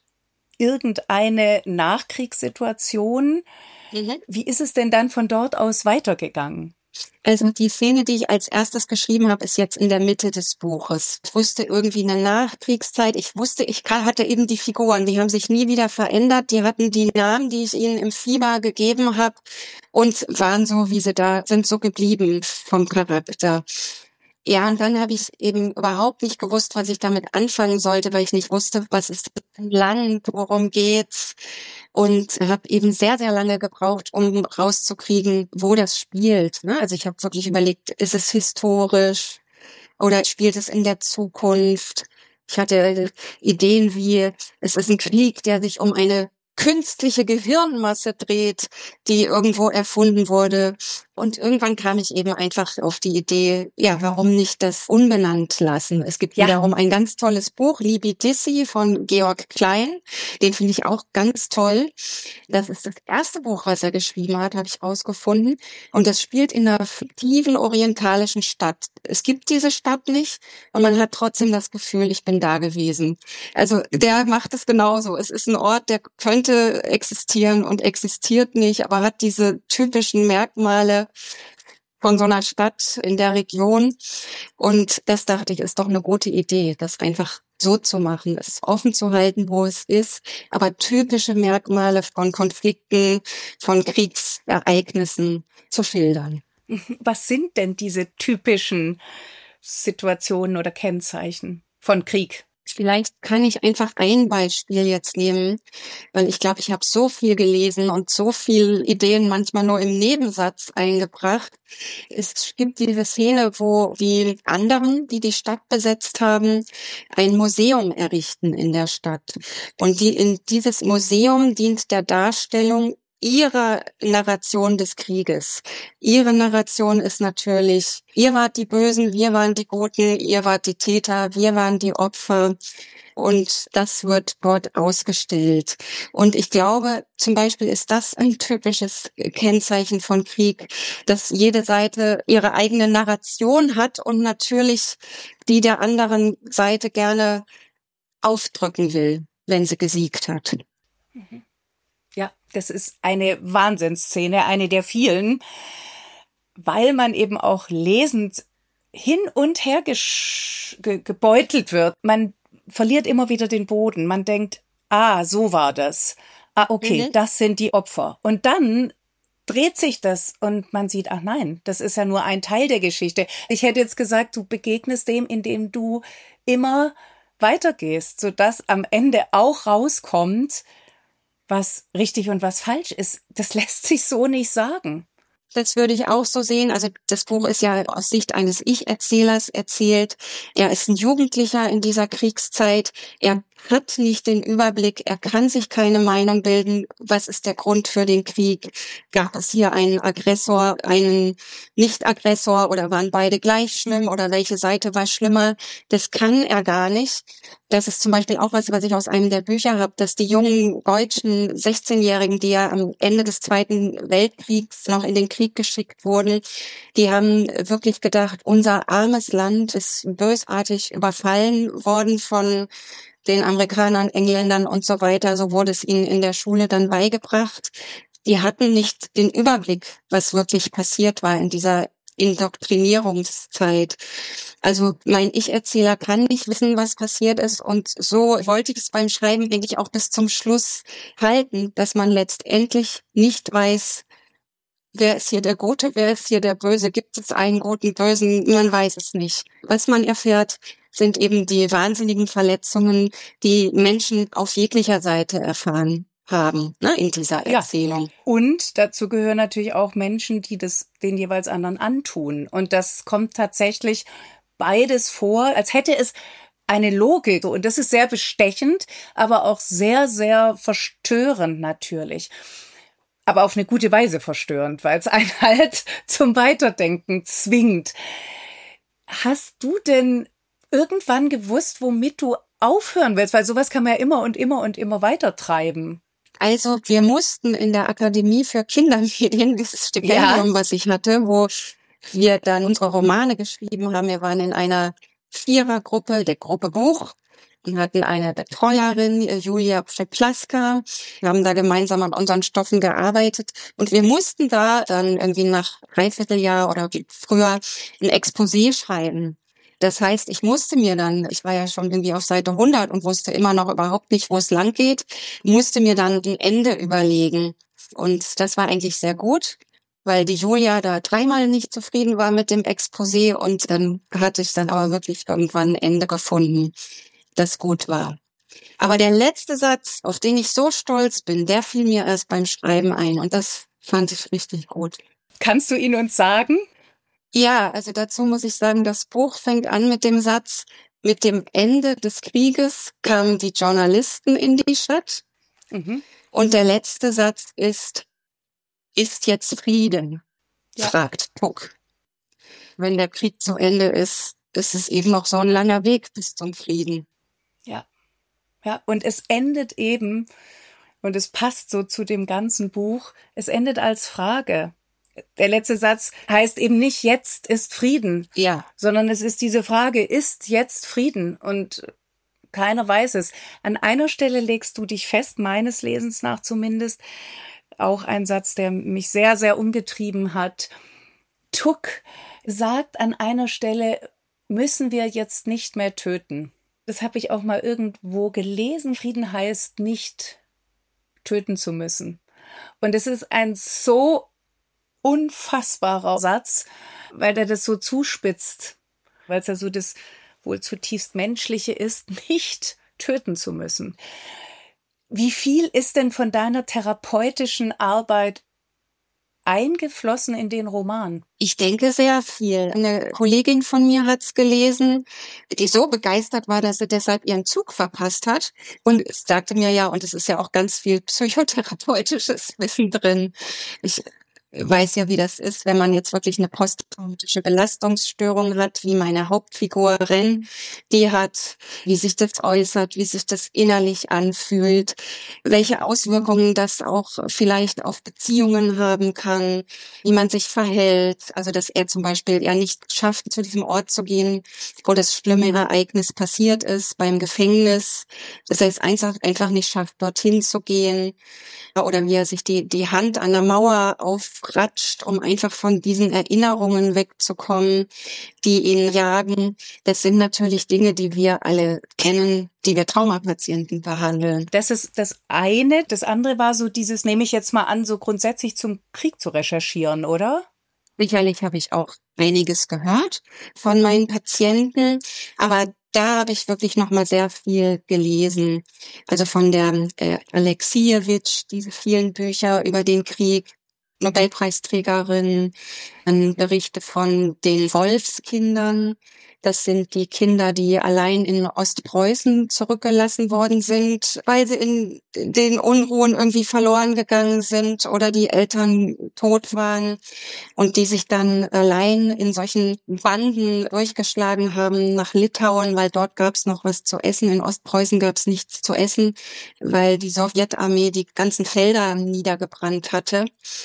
irgendeine Nachkriegssituation. Mhm. Wie ist es denn dann von dort aus weitergegangen? Also die Szene, die ich als erstes geschrieben habe, ist jetzt in der Mitte des Buches. Ich wusste irgendwie eine Nachkriegszeit. Ich wusste, ich hatte eben die Figuren, die haben sich nie wieder verändert. Die hatten die Namen, die ich ihnen im Fieber gegeben habe und waren so, wie sie da sind, so geblieben vom Charakter. Ja, und dann habe ich eben überhaupt nicht gewusst, was ich damit anfangen sollte, weil ich nicht wusste, was ist das für ein Land, worum geht's. Und habe eben sehr, sehr lange gebraucht, um rauszukriegen, wo das spielt. Ne? Also ich habe wirklich überlegt, ist es historisch oder spielt es in der Zukunft? Ich hatte Ideen wie, es ist ein Krieg, der sich um eine künstliche Gehirnmasse dreht, die irgendwo erfunden wurde. Und irgendwann kam ich eben einfach auf die Idee, ja, warum nicht das unbenannt lassen? Es gibt Ja. wiederum ein ganz tolles Buch, Libi Dissi von Georg Klein. Den finde ich auch ganz toll. Das ist das erste Buch, was er geschrieben hat, habe ich rausgefunden. Und das spielt in einer fiktiven orientalischen Stadt. Es gibt diese Stadt nicht und man hat trotzdem das Gefühl, ich bin da gewesen. Also der macht es genauso. Es ist ein Ort, der könnte existieren und existiert nicht, aber hat diese typischen Merkmale von so einer Stadt in der Region. Und das dachte ich, ist doch eine gute Idee, das einfach so zu machen, es offen zu halten, wo es ist, aber typische Merkmale von Konflikten, von Kriegsereignissen zu schildern. Was sind denn diese typischen Situationen oder Kennzeichen von Krieg? Vielleicht kann ich einfach ein Beispiel jetzt nehmen, weil ich glaube, ich habe so viel gelesen und so viele Ideen manchmal nur im Nebensatz eingebracht. Es gibt diese Szene, wo die anderen, die die Stadt besetzt haben, ein Museum errichten in der Stadt. Und die in dieses Museum dient der Darstellung ihrer Narration des Krieges. Ihre Narration ist natürlich, ihr wart die Bösen, wir waren die Guten, ihr wart die Täter, wir waren die Opfer. Und das wird dort ausgestellt. Und ich glaube, zum Beispiel ist das ein typisches Kennzeichen von Krieg, dass jede Seite ihre eigene Narration hat und natürlich die der anderen Seite gerne aufdrücken will, wenn sie gesiegt hat. Mhm. Ja, das ist eine Wahnsinnsszene, eine der vielen, weil man eben auch lesend hin und her gesch- ge- gebeutelt wird. Man verliert immer wieder den Boden. Man denkt, ah, so war das. Ah, okay, mhm. Das sind die Opfer. Und dann dreht sich das und man sieht, ach nein, das ist ja nur ein Teil der Geschichte. Ich hätte jetzt gesagt, du begegnest dem, indem du immer weitergehst, sodass am Ende auch rauskommt, was richtig und was falsch ist. Das lässt sich so nicht sagen. Das würde ich auch so sehen. Also das Buch ist ja aus Sicht eines Ich-Erzählers erzählt. Er ist ein Jugendlicher in dieser Kriegszeit. Er hat nicht den Überblick. Er kann sich keine Meinung bilden. Was ist der Grund für den Krieg? Gab es hier einen Aggressor, einen Nicht-Aggressor oder waren beide gleich schlimm oder welche Seite war schlimmer? Das kann er gar nicht. Das ist zum Beispiel auch was, was ich aus einem der Bücher habe, dass die jungen deutschen sechzehnjährigen, die ja am Ende des Zweiten Weltkriegs noch in den Krieg geschickt wurden, die haben wirklich gedacht, unser armes Land ist bösartig überfallen worden von den Amerikanern, Engländern und so weiter. So wurde es ihnen in der Schule dann beigebracht. Die hatten nicht den Überblick, was wirklich passiert war in dieser Indoktrinierungszeit. Also mein Ich-Erzähler kann nicht wissen, was passiert ist, und so wollte ich es beim Schreiben, denke ich, auch bis zum Schluss halten, dass man letztendlich nicht weiß, wer ist hier der Gute, wer ist hier der Böse, gibt es einen guten, bösen, man weiß es nicht. Was man erfährt, sind eben die wahnsinnigen Verletzungen, die Menschen auf jeglicher Seite erfahren haben, ne, in dieser Erzählung. Ja. Und dazu gehören natürlich auch Menschen, die das den jeweils anderen antun. Und das kommt tatsächlich beides vor, als hätte es eine Logik. Und das ist sehr bestechend, aber auch sehr, sehr verstörend natürlich. Aber auf eine gute Weise verstörend, weil es einen halt zum Weiterdenken zwingt. Hast du denn irgendwann gewusst, womit du aufhören willst? Weil sowas kann man ja immer und immer und immer weiter treiben. Also wir mussten in der Akademie für Kindermedien, dieses Stipendium, ja, was ich hatte, wo wir dann unsere Romane geschrieben haben. Wir waren in einer Vierergruppe, der Gruppe Buch, und hatten eine Betreuerin, Julia Przeplaska. Wir haben da gemeinsam an unseren Stoffen gearbeitet. Und wir mussten da dann irgendwie nach Dreivierteljahr oder früher ein Exposé schreiben. Das heißt, ich musste mir dann, ich war ja schon irgendwie auf Seite hundert und wusste immer noch überhaupt nicht, wo es lang geht, musste mir dann ein Ende überlegen. Und das war eigentlich sehr gut, weil die Julia da dreimal nicht zufrieden war mit dem Exposé, und dann hatte ich dann aber wirklich irgendwann ein Ende gefunden, das gut war. Aber der letzte Satz, auf den ich so stolz bin, der fiel mir erst beim Schreiben ein, und das fand ich richtig gut. Kannst du ihn uns sagen? Ja, also dazu muss ich sagen, das Buch fängt an mit dem Satz: Mit dem Ende des Krieges kamen die Journalisten in die Stadt. Mhm. Und der letzte Satz ist: Ist jetzt Frieden? Ja. Fragt Puck. Wenn der Krieg zu Ende ist, ist es eben noch so ein langer Weg bis zum Frieden. Ja, ja, und es endet eben, und es passt so zu dem ganzen Buch, es endet als Frage. Der letzte Satz heißt eben nicht, jetzt ist Frieden, ja, sondern es ist diese Frage, ist jetzt Frieden? Und keiner weiß es. An einer Stelle legst du dich fest, meines Lesens nach zumindest, auch ein Satz, der mich sehr, sehr umgetrieben hat. Tuck sagt an einer Stelle, müssen wir jetzt nicht mehr töten. Das habe ich auch mal irgendwo gelesen. Frieden heißt nicht töten zu müssen. Und es ist ein so unfassbarer Satz, weil der das so zuspitzt, weil es ja so das wohl zutiefst Menschliche ist, nicht töten zu müssen. Wie viel ist denn von deiner therapeutischen Arbeit eingeflossen in den Roman? Ich denke sehr viel. Eine Kollegin von mir hat's gelesen, die so begeistert war, dass sie deshalb ihren Zug verpasst hat. Und sagte mir ja, und es ist ja auch ganz viel psychotherapeutisches Wissen drin. Ich weiß ja, wie das ist, wenn man jetzt wirklich eine posttraumatische Belastungsstörung hat, wie meine Hauptfigur Ren, die hat, wie sich das äußert, wie sich das innerlich anfühlt, welche Auswirkungen das auch vielleicht auf Beziehungen haben kann, wie man sich verhält. Also, dass er zum Beispiel ja nicht schafft, zu diesem Ort zu gehen, wo das schlimme Ereignis passiert ist, beim Gefängnis, dass er es einfach, einfach nicht schafft, dorthin zu gehen. Oder wie er sich die, die Hand an der Mauer aufratscht, um einfach von diesen Erinnerungen wegzukommen, die ihn jagen. Das sind natürlich Dinge, die wir alle kennen, die wir Traumapatienten behandeln. Das ist das eine. Das andere war so dieses, nehme ich jetzt mal an, so grundsätzlich zum Krieg zu recherchieren, oder? Sicherlich habe ich auch einiges gehört von meinen Patienten, aber da habe ich wirklich noch mal sehr viel gelesen. Also von der äh, Alexievich, diese vielen Bücher über den Krieg, Nobelpreisträgerin, dann Berichte von den Wolfskindern. Das sind die Kinder, die allein in Ostpreußen zurückgelassen worden sind, weil sie in den Unruhen irgendwie verloren gegangen sind oder die Eltern tot waren und die sich dann allein in solchen Banden durchgeschlagen haben nach Litauen, weil dort gab es noch was zu essen. In Ostpreußen gab es nichts zu essen, weil die Sowjetarmee die ganzen Felder niedergebrannt hatte.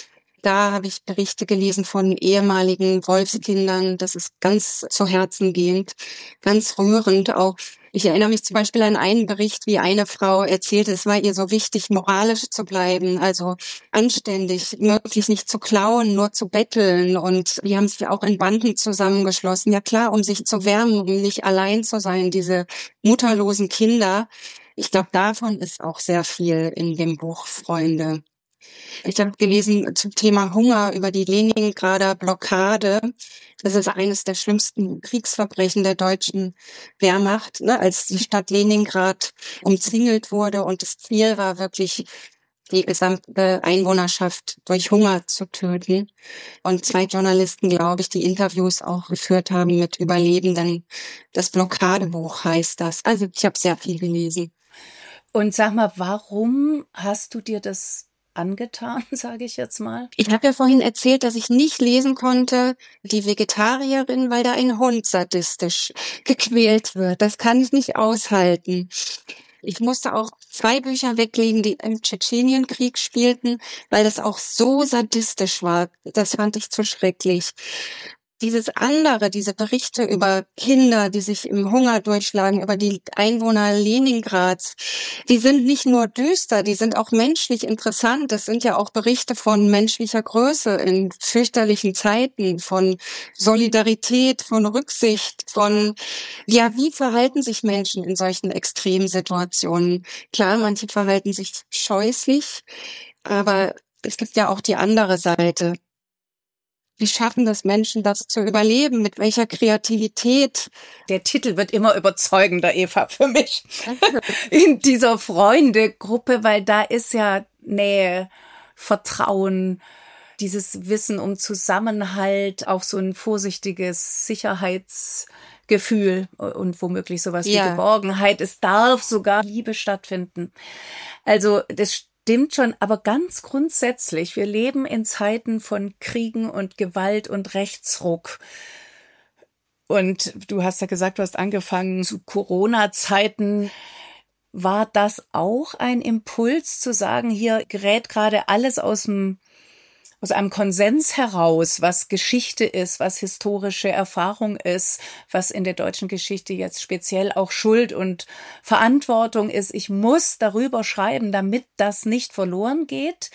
Da habe ich Berichte gelesen von ehemaligen Wolfskindern. Das ist ganz zu Herzen gehend, ganz rührend auch. Ich erinnere mich zum Beispiel an einen Bericht, wie eine Frau erzählte, es war ihr so wichtig, moralisch zu bleiben, also anständig, möglichst nicht zu klauen, nur zu betteln. Und die haben sich auch in Banden zusammengeschlossen. Ja klar, um sich zu wärmen, um nicht allein zu sein, diese mutterlosen Kinder. Ich glaube, davon ist auch sehr viel in dem Buch Freunde. Ich habe gelesen zum Thema Hunger über die Leningrader Blockade. Das ist eines der schlimmsten Kriegsverbrechen der deutschen Wehrmacht, ne, als die Stadt Leningrad umzingelt wurde und das Ziel war wirklich, die gesamte Einwohnerschaft durch Hunger zu töten. Und zwei Journalisten, glaube ich, die Interviews auch geführt haben mit Überlebenden. Das Blockadebuch heißt das. Also ich habe sehr viel gelesen. Und sag mal, warum hast du dir das angetan, sage ich jetzt mal? Ich habe ja vorhin erzählt, dass ich nicht lesen konnte, die Vegetarierin, weil da ein Hund sadistisch gequält wird. Das kann ich nicht aushalten. Ich musste auch zwei Bücher weglegen, die im Tschetschenienkrieg spielten, weil das auch so sadistisch war. Das fand ich zu schrecklich. Dieses andere, diese Berichte über Kinder, die sich im Hunger durchschlagen, über die Einwohner Leningrads, die sind nicht nur düster, die sind auch menschlich interessant. Das sind ja auch Berichte von menschlicher Größe in fürchterlichen Zeiten, von Solidarität, von Rücksicht, von, ja, wie verhalten sich Menschen in solchen Extremsituationen? Klar, manche verhalten sich scheußlich, aber es gibt ja auch die andere Seite. Wie schaffen das Menschen, das zu überleben? Mit welcher Kreativität? Der Titel wird immer überzeugender, Eva, für mich. In dieser Freundegruppe, weil da ist ja Nähe, Vertrauen, dieses Wissen um Zusammenhalt, auch so ein vorsichtiges Sicherheitsgefühl und womöglich sowas wie Ja. Geborgenheit. Es darf sogar Liebe stattfinden. Also das stimmt schon, aber ganz grundsätzlich, wir leben in Zeiten von Kriegen und Gewalt und Rechtsruck. Und du hast ja gesagt, du hast angefangen zu Corona-Zeiten. War das auch ein Impuls zu sagen, hier gerät gerade alles aus dem aus einem Konsens heraus, was Geschichte ist, was historische Erfahrung ist, was in der deutschen Geschichte jetzt speziell auch Schuld und Verantwortung ist. Ich muss darüber schreiben, damit das nicht verloren geht,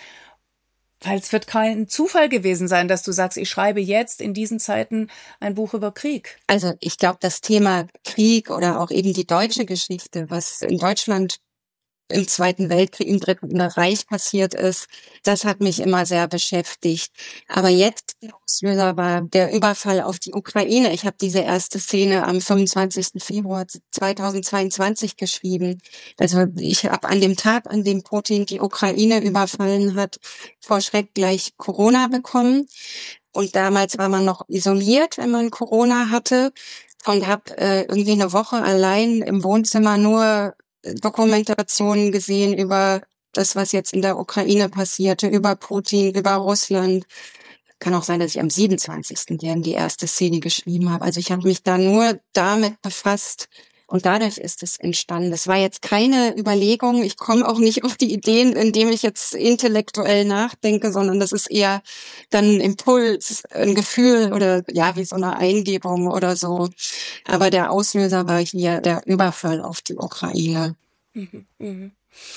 weil es wird kein Zufall gewesen sein, dass du sagst, ich schreibe jetzt in diesen Zeiten ein Buch über Krieg. Also ich glaube, das Thema Krieg oder auch eben die deutsche Geschichte, was in Deutschland im Zweiten Weltkrieg, im Dritten Reich passiert ist, das hat mich immer sehr beschäftigt. Aber jetzt der Auslöser war der Überfall auf die Ukraine. Ich habe diese erste Szene am fünfundzwanzigsten Februar zweitausendzweiundzwanzig geschrieben. Also ich habe an dem Tag, an dem Putin die Ukraine überfallen hat, vor Schreck gleich Corona bekommen. Und damals war man noch isoliert, wenn man Corona hatte. Und habe äh, irgendwie eine Woche allein im Wohnzimmer nur Dokumentationen gesehen über das, was jetzt in der Ukraine passierte, über Putin, über Russland. Kann auch sein, dass ich am siebenundzwanzigsten die erste Szene geschrieben habe. Also ich habe mich da nur damit befasst und dadurch ist es entstanden. Das war jetzt keine Überlegung. Ich komme auch nicht auf die Ideen, indem ich jetzt intellektuell nachdenke, sondern das ist eher dann ein Impuls, ein Gefühl oder ja, wie so eine Eingebung oder so. Aber der Auslöser war hier der Überfall auf die Ukraine. Mhm, mhm.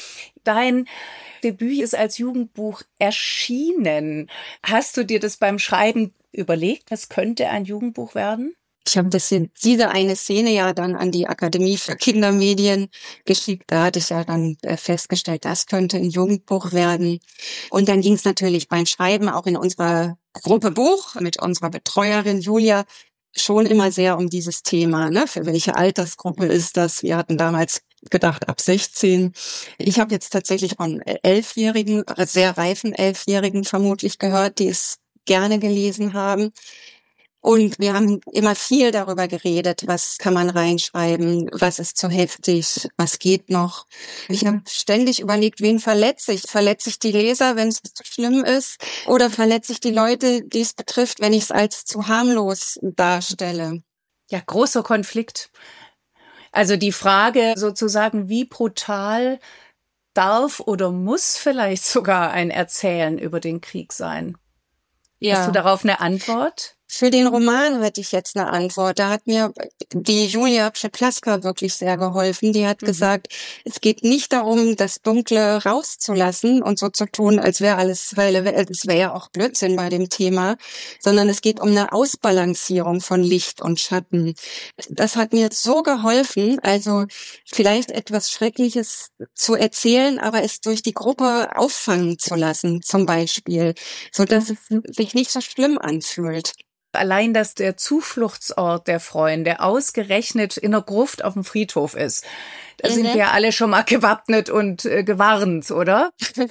Dein Debüt ist als Jugendbuch erschienen. Hast du dir das beim Schreiben überlegt? Was könnte ein Jugendbuch werden? Ich habe das diese eine Szene ja dann an die Akademie für Kindermedien geschickt. Da hatte ich ja dann festgestellt, das könnte ein Jugendbuch werden. Und dann ging es natürlich beim Schreiben auch in unserer Gruppe Buch mit unserer Betreuerin Julia schon immer sehr um dieses Thema. Ne? Für welche Altersgruppe ist das? Wir hatten damals gedacht ab sechzehn. Ich habe jetzt tatsächlich von Elfjährigen, sehr reifen Elfjährigen vermutlich gehört, die es gerne gelesen haben. Und wir haben immer viel darüber geredet, was kann man reinschreiben, was ist zu heftig, was geht noch. Ich habe ständig überlegt, wen verletze ich? Verletze ich die Leser, wenn es zu schlimm ist? Oder verletze ich die Leute, die es betrifft, wenn ich es als zu harmlos darstelle? Ja, großer Konflikt. Also die Frage sozusagen, wie brutal darf oder muss vielleicht sogar ein Erzählen über den Krieg sein? Ja. Hast du darauf eine Antwort? Für den Roman hätte ich jetzt eine Antwort. Da hat mir die Julia Przeplaska wirklich sehr geholfen. Die hat mhm. gesagt, es geht nicht darum, das Dunkle rauszulassen und so zu tun, als wäre alles, weil es wäre ja auch Blödsinn bei dem Thema, sondern es geht um eine Ausbalancierung von Licht und Schatten. Das hat mir so geholfen, also vielleicht etwas Schreckliches zu erzählen, aber es durch die Gruppe auffangen zu lassen, zum Beispiel, so dass es sich nicht so schlimm anfühlt. Allein, dass der Zufluchtsort der Freunde ausgerechnet in der Gruft auf dem Friedhof ist, da mhm. sind wir alle schon mal gewappnet und äh, gewarnt, oder?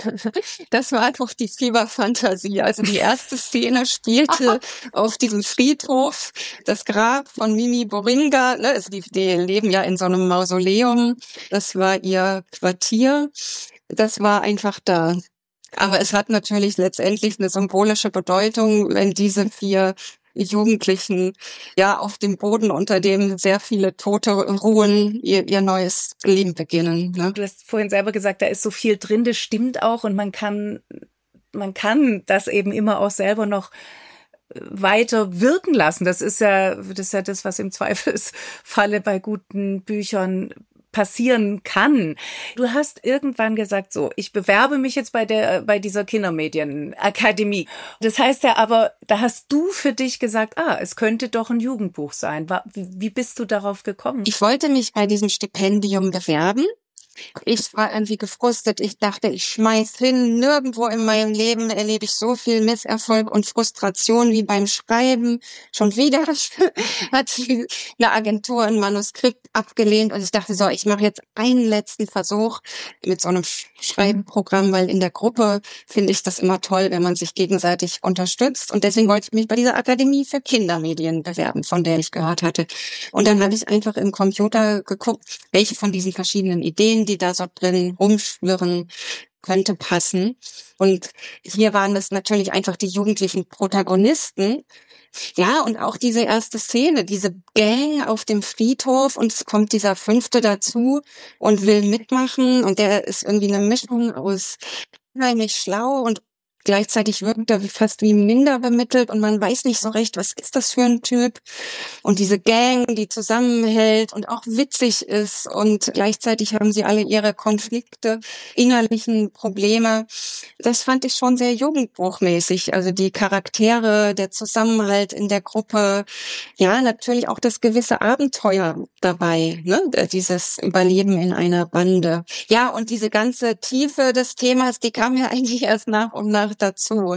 Das war doch die Fieberfantasie. Also die erste Szene spielte auf diesem Friedhof, das Grab von Mimi Boringa, ne? Also die, die leben ja in so einem Mausoleum. Das war ihr Quartier. Das war einfach da. Aber es hat natürlich letztendlich eine symbolische Bedeutung, wenn diese vier Jugendlichen ja auf dem Boden, unter dem sehr viele Tote ruhen, ihr, ihr neues Leben beginnen. Ne? Du hast vorhin selber gesagt, da ist so viel drin, das stimmt auch, und man kann, man kann das eben immer auch selber noch weiter wirken lassen. Das ist ja, das ist ja das, was im Zweifelsfalle bei guten Büchern passieren kann. Du hast irgendwann gesagt, so, ich bewerbe mich jetzt bei der, bei dieser Kindermedienakademie. Das heißt ja aber, da hast du für dich gesagt, ah, es könnte doch ein Jugendbuch sein. Wie bist du darauf gekommen? Ich wollte mich bei diesem Stipendium bewerben. Ich war irgendwie gefrustet. Ich dachte, ich schmeiß hin. Nirgendwo in meinem Leben erlebe ich so viel Misserfolg und Frustration wie beim Schreiben. Schon wieder hat eine Agentur ein Manuskript abgelehnt. Und ich dachte so, ich mache jetzt einen letzten Versuch mit so einem Schreibprogramm, weil in der Gruppe finde ich das immer toll, wenn man sich gegenseitig unterstützt. Und deswegen wollte ich mich bei dieser Akademie für Kindermedien bewerben, von der ich gehört hatte. Und dann habe ich einfach im Computer geguckt, welche von diesen verschiedenen Ideen, die da so drin rumschwirren, könnte passen. Und hier waren es natürlich einfach die jugendlichen Protagonisten. Ja, und auch diese erste Szene, diese Gang auf dem Friedhof, und es kommt dieser Fünfte dazu und will mitmachen, und der ist irgendwie eine Mischung aus unheimlich schlau und gleichzeitig wirkt er fast wie minder bemittelt, und man weiß nicht so recht, was ist das für ein Typ. Und diese Gang, die zusammenhält und auch witzig ist, und gleichzeitig haben sie alle ihre Konflikte, innerlichen Probleme. Das fand ich schon sehr jugendbuchmäßig. Also die Charaktere, der Zusammenhalt in der Gruppe, ja, natürlich auch das gewisse Abenteuer dabei, ne? Dieses Überleben in einer Bande. Ja, und diese ganze Tiefe des Themas, die kam ja eigentlich erst nach und nach dazu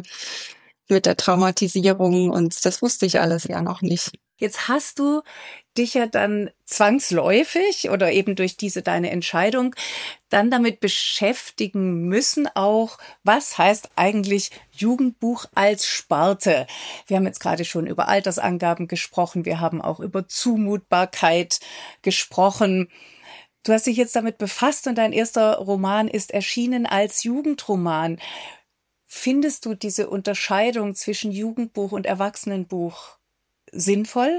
mit der Traumatisierung, und das wusste ich alles ja noch nicht. Jetzt hast du dich ja dann zwangsläufig oder eben durch diese deine Entscheidung dann damit beschäftigen müssen auch, was heißt eigentlich Jugendbuch als Sparte? Wir haben jetzt gerade schon über Altersangaben gesprochen, wir haben auch über Zumutbarkeit gesprochen. Du hast dich jetzt damit befasst und dein erster Roman ist erschienen als Jugendroman. Findest du diese Unterscheidung zwischen Jugendbuch und Erwachsenenbuch sinnvoll?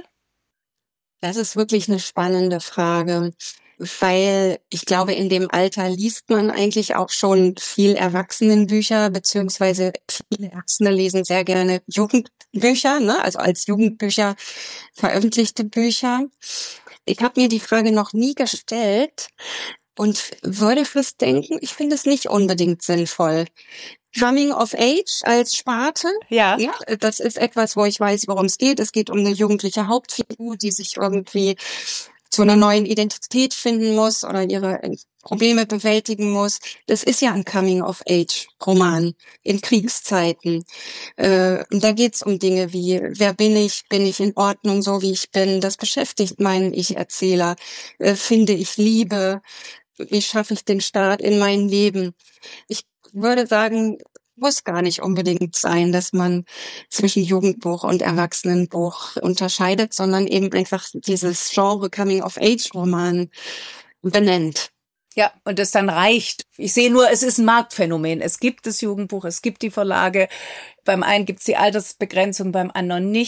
Das ist wirklich eine spannende Frage, weil ich glaube, in dem Alter liest man eigentlich auch schon viel Erwachsenenbücher, beziehungsweise viele Erwachsene lesen sehr gerne Jugendbücher, ne? Also als Jugendbücher veröffentlichte Bücher. Ich habe mir die Frage noch nie gestellt und würde fast denken, ich finde es nicht unbedingt sinnvoll. Coming of Age als Sparte. Ja. Ja, das ist etwas, wo ich weiß, worum es geht. Es geht um eine jugendliche Hauptfigur, die sich irgendwie zu einer neuen Identität finden muss oder ihre Probleme bewältigen muss. Das ist ja ein Coming of Age Roman in Kriegszeiten. Äh, und da geht's um Dinge wie, wer bin ich? Bin ich in Ordnung, so wie ich bin? Das beschäftigt meinen Ich-Erzähler. Äh, finde ich Liebe? Wie schaffe ich den Start in mein Leben? Ich würde sagen, muss gar nicht unbedingt sein, dass man zwischen Jugendbuch und Erwachsenenbuch unterscheidet, sondern eben einfach dieses Genre Coming-of-Age-Roman benennt. Ja, und das dann reicht. Ich sehe nur, es ist ein Marktphänomen. Es gibt das Jugendbuch, es gibt die Verlage. Beim einen gibt es die Altersbegrenzung, beim anderen nicht.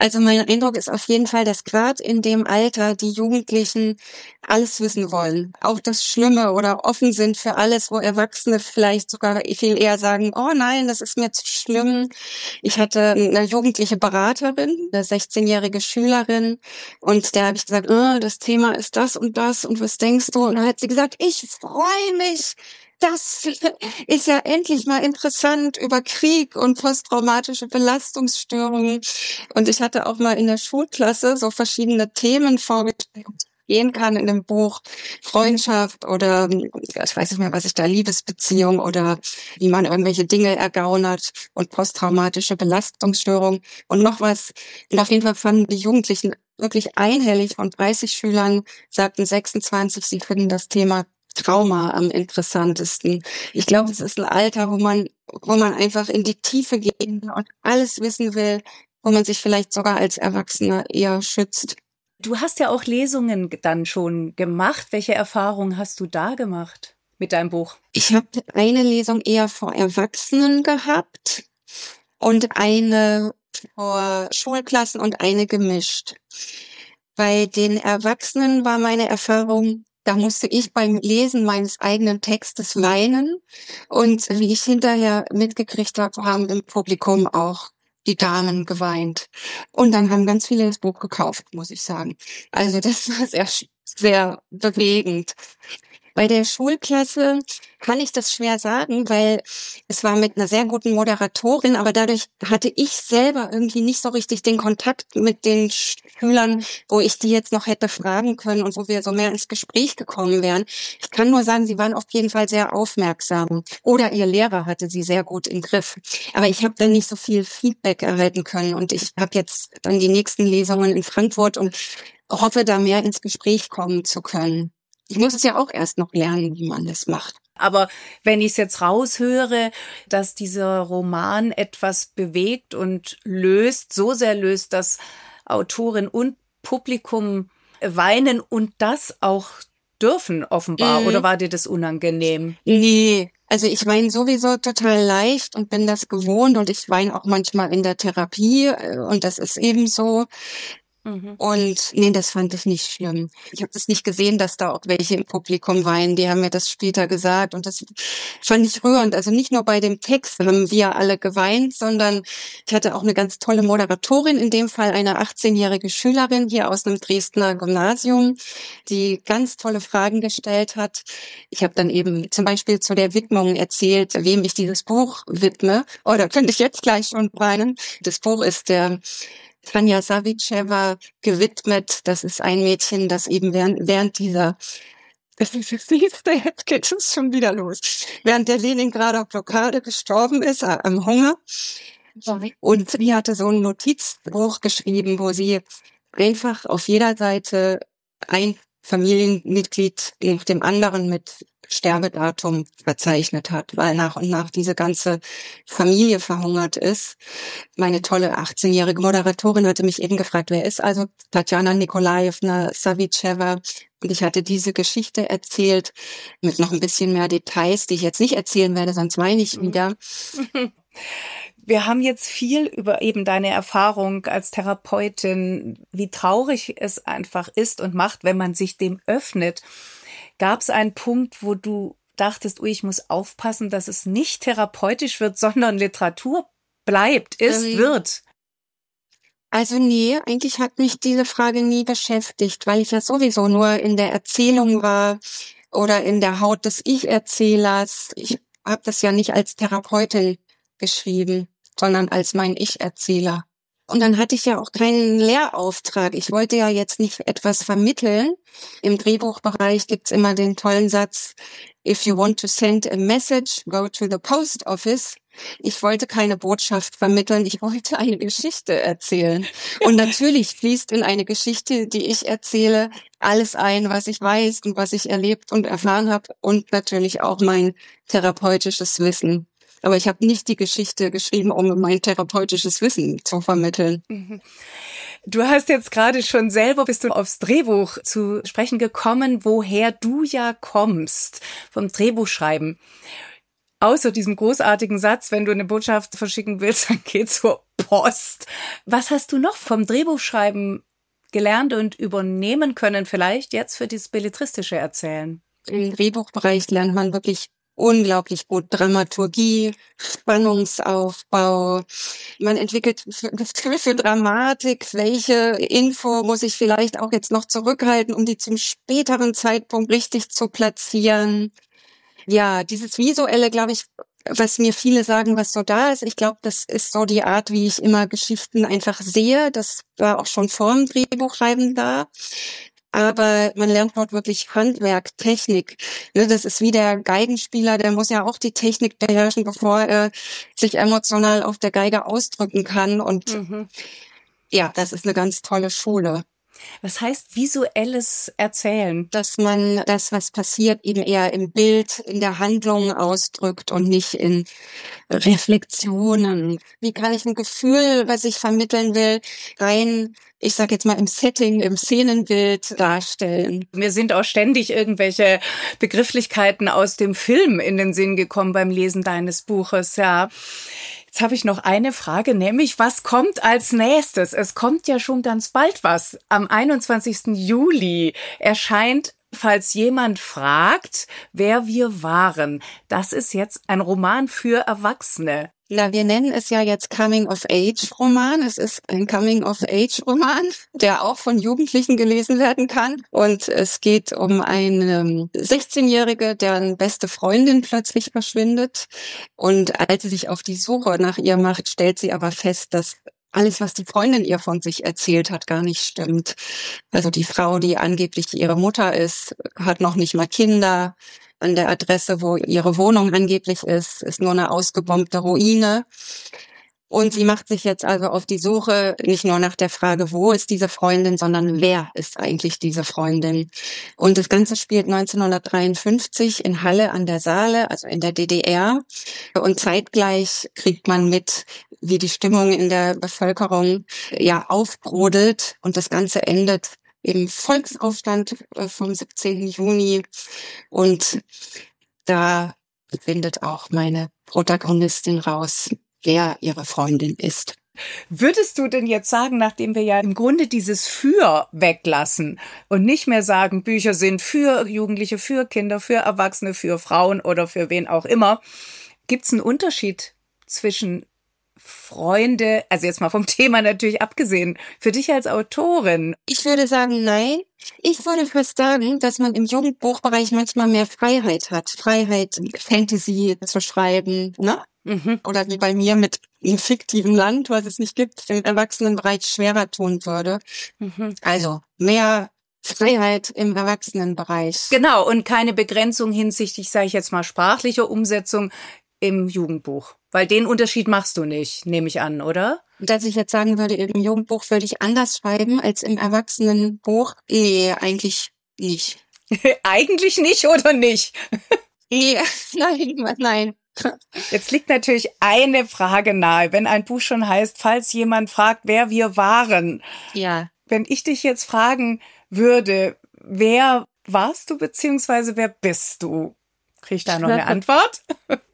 Also mein Eindruck ist auf jeden Fall, dass gerade in dem Alter die Jugendlichen alles wissen wollen. Auch das Schlimme oder offen sind für alles, wo Erwachsene vielleicht sogar viel eher sagen, oh nein, das ist mir zu schlimm. Ich hatte eine jugendliche Beraterin, eine sechzehnjährige Schülerin, und der habe ich gesagt, oh, das Thema ist das und das und was denkst du? Und dann hat sie gesagt, ich freue mich. Das ist ja endlich mal interessant über Krieg und posttraumatische Belastungsstörungen. Und ich hatte auch mal in der Schulklasse so verschiedene Themen vorgestellt, gehen kann in dem Buch. Freundschaft oder, ich weiß nicht mehr, was ich da, Liebesbeziehung oder wie man irgendwelche Dinge ergaunert und posttraumatische Belastungsstörung und noch was. Und auf jeden Fall fanden die Jugendlichen wirklich einhellig, von dreißig Schülern sagten sechsundzwanzig, sie finden das Thema Trauma am interessantesten. Ich glaube, es ist ein Alter, wo man, wo man einfach in die Tiefe gehen und alles wissen will, wo man sich vielleicht sogar als Erwachsener eher schützt. Du hast ja auch Lesungen dann schon gemacht. Welche Erfahrungen hast du da gemacht mit deinem Buch? Ich habe eine Lesung eher vor Erwachsenen gehabt und eine vor Schulklassen und eine gemischt. Bei den Erwachsenen war meine Erfahrung, da musste ich beim Lesen meines eigenen Textes weinen. Und wie ich hinterher mitgekriegt habe, haben im Publikum auch die Damen geweint. Und dann haben ganz viele das Buch gekauft, muss ich sagen. Also das war sehr, sehr bewegend. Bei der Schulklasse kann ich das schwer sagen, weil es war mit einer sehr guten Moderatorin, aber dadurch hatte ich selber irgendwie nicht so richtig den Kontakt mit den Schülern, wo ich die jetzt noch hätte fragen können und wo wir so mehr ins Gespräch gekommen wären. Ich kann nur sagen, sie waren auf jeden Fall sehr aufmerksam. Oder ihr Lehrer hatte sie sehr gut im Griff. Aber ich habe dann nicht so viel Feedback erhalten können und ich habe jetzt dann die nächsten Lesungen in Frankfurt und hoffe, da mehr ins Gespräch kommen zu können. Ich muss es ja auch erst noch lernen, wie man das macht. Aber wenn ich es jetzt raushöre, dass dieser Roman etwas bewegt und löst, so sehr löst, dass Autorin und Publikum weinen und das auch dürfen offenbar, mhm. Oder war dir das unangenehm? Nee, also ich weine sowieso total leicht und bin das gewohnt und ich weine auch manchmal in der Therapie und das ist eben so. Mhm. Und nee, das fand ich nicht schlimm. Ich habe das nicht gesehen, dass da auch welche im Publikum weinen. Die haben mir das später gesagt und das fand ich rührend. Also nicht nur bei dem Text haben wir alle geweint, sondern ich hatte auch eine ganz tolle Moderatorin, in dem Fall eine achtzehnjährige Schülerin hier aus einem Dresdner Gymnasium, die ganz tolle Fragen gestellt hat. Ich habe dann eben zum Beispiel zu der Widmung erzählt, wem ich dieses Buch widme. Oh, da könnte ich jetzt gleich schon weinen. Das Buch ist der Tanja Savitscheva gewidmet. Das ist ein Mädchen, das eben während, während dieser, das ist jetzt jetzt geht es schon wieder los, während der Leningrader Blockade gestorben ist, äh, am Hunger. Und sie hatte so ein Notizbuch geschrieben, wo sie einfach auf jeder Seite ein Familienmitglied nach dem anderen mit Sterbedatum verzeichnet hat, weil nach und nach diese ganze Familie verhungert ist. Meine tolle achtzehnjährige Moderatorin hatte mich eben gefragt, wer ist also Tatjana Nikolajewna Savitscheva? Und ich hatte diese Geschichte erzählt mit noch ein bisschen mehr Details, die ich jetzt nicht erzählen werde, sonst weine ich wieder. Wir haben jetzt viel über eben deine Erfahrung als Therapeutin, wie traurig es einfach ist und macht, wenn man sich dem öffnet. Gab es einen Punkt, wo du dachtest, ui, ich muss aufpassen, dass es nicht therapeutisch wird, sondern Literatur bleibt, ist, ähm, wird? Also nee, eigentlich hat mich diese Frage nie beschäftigt, weil ich ja sowieso nur in der Erzählung war oder in der Haut des Ich-Erzählers. Ich habe das ja nicht als Therapeutin geschrieben, sondern als mein Ich-Erzähler. Und dann hatte ich ja auch keinen Lehrauftrag. Ich wollte ja jetzt nicht etwas vermitteln. Im Drehbuchbereich gibt's immer den tollen Satz, if you want to send a message, go to the post office. Ich wollte keine Botschaft vermitteln, ich wollte eine Geschichte erzählen. Und natürlich fließt in eine Geschichte, die ich erzähle, alles ein, was ich weiß und was ich erlebt und erfahren habe und natürlich auch mein therapeutisches Wissen. Aber ich habe nicht die Geschichte geschrieben, um mein therapeutisches Wissen zu vermitteln. Du hast jetzt gerade schon selber, bist du aufs Drehbuch zu sprechen gekommen, woher du ja kommst, vom Drehbuchschreiben. Außer diesem großartigen Satz, wenn du eine Botschaft verschicken willst, dann geh zur Post. Was hast du noch vom Drehbuchschreiben gelernt und übernehmen können, vielleicht jetzt für dieses belletristische Erzählen? Im Drehbuchbereich lernt man wirklich unglaublich gut Dramaturgie, Spannungsaufbau. Man entwickelt Gefühl für Dramatik. Welche Info muss ich vielleicht auch jetzt noch zurückhalten, um die zum späteren Zeitpunkt richtig zu platzieren? Ja, dieses Visuelle, glaube ich, was mir viele sagen, was so da ist. Ich glaube, das ist so die Art, wie ich immer Geschichten einfach sehe. Das war auch schon vor dem Drehbuchschreiben da. Aber man lernt dort wirklich Handwerk, Technik. Das ist wie der Geigenspieler, der muss ja auch die Technik beherrschen, bevor er sich emotional auf der Geige ausdrücken kann. Und mhm. ja, das ist eine ganz tolle Schule. Was heißt visuelles Erzählen? Dass man das, was passiert, eben eher im Bild, in der Handlung ausdrückt und nicht in Reflexionen. Wie kann ich ein Gefühl, was ich vermitteln will, rein, ich sag jetzt mal, im Setting, im Szenenbild darstellen? Mir sind auch ständig irgendwelche Begrifflichkeiten aus dem Film in den Sinn gekommen beim Lesen deines Buches, ja. Jetzt habe ich noch eine Frage, nämlich was kommt als nächstes? Es kommt ja schon ganz bald was. Am einundzwanzigsten Juli erscheint Falls jemand fragt, wer wir waren. Das ist jetzt ein Roman für Erwachsene. Na, wir nennen es ja jetzt Coming-of-Age-Roman. Es ist ein Coming-of-Age-Roman, der auch von Jugendlichen gelesen werden kann. Und es geht um eine sechzehnjährige, deren beste Freundin plötzlich verschwindet. Und als sie sich auf die Suche nach ihr macht, stellt sie aber fest, dass alles, was die Freundin ihr von sich erzählt hat, gar nicht stimmt. Also die Frau, die angeblich ihre Mutter ist, hat noch nicht mal Kinder. An der Adresse, wo ihre Wohnung angeblich ist, ist nur eine ausgebombte Ruine. Und sie macht sich jetzt also auf die Suche, nicht nur nach der Frage, wo ist diese Freundin, sondern wer ist eigentlich diese Freundin? Und das Ganze spielt neunzehnhundertdreiundfünfzig in Halle an der Saale, also in der D D R. Und zeitgleich kriegt man mit, wie die Stimmung in der Bevölkerung ja aufbrodelt. Und das Ganze endet im Volksaufstand vom siebzehnten Juni. Und da findet auch meine Protagonistin raus, wer ihre Freundin ist. Würdest du denn jetzt sagen, nachdem wir ja im Grunde dieses Für weglassen und nicht mehr sagen, Bücher sind für Jugendliche, für Kinder, für Erwachsene, für Frauen oder für wen auch immer, gibt es einen Unterschied zwischen Freunde, also jetzt mal vom Thema natürlich abgesehen, für dich als Autorin? Ich würde sagen, nein. Ich würde fast sagen, dass man im Jugendbuchbereich manchmal mehr Freiheit hat. Freiheit, Fantasy zu schreiben, ne? Mhm. Oder wie bei mir mit einem fiktiven Land, was es nicht gibt, im Erwachsenenbereich schwerer tun würde. Mhm. Also mehr Freiheit im Erwachsenenbereich. Genau, und keine Begrenzung hinsichtlich, sage ich jetzt mal, sprachlicher Umsetzung im Jugendbuch. Weil den Unterschied machst du nicht, nehme ich an, oder? Dass ich jetzt sagen würde, im Jugendbuch würde ich anders schreiben als im Erwachsenenbuch? Nee, eigentlich nicht. Eigentlich nicht oder nicht? Nee, nein, nein. Jetzt liegt natürlich eine Frage nahe, wenn ein Buch schon heißt, falls jemand fragt, wer wir waren. Ja. Wenn ich dich jetzt fragen würde, wer warst du beziehungsweise wer bist du? Krieg ich da noch eine Antwort?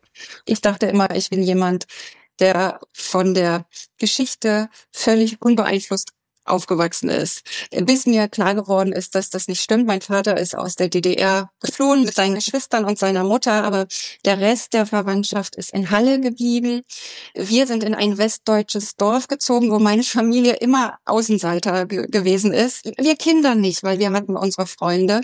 Ich dachte immer, ich bin jemand, der von der Geschichte völlig unbeeinflusst aufgewachsen ist. Bis mir klar geworden ist, dass das nicht stimmt. Mein Vater ist aus der D D R geflohen mit seinen Geschwistern und seiner Mutter, aber der Rest der Verwandtschaft ist in Halle geblieben. Wir sind in ein westdeutsches Dorf gezogen, wo meine Familie immer Außenseiter ge- gewesen ist. Wir Kinder nicht, weil wir hatten unsere Freunde.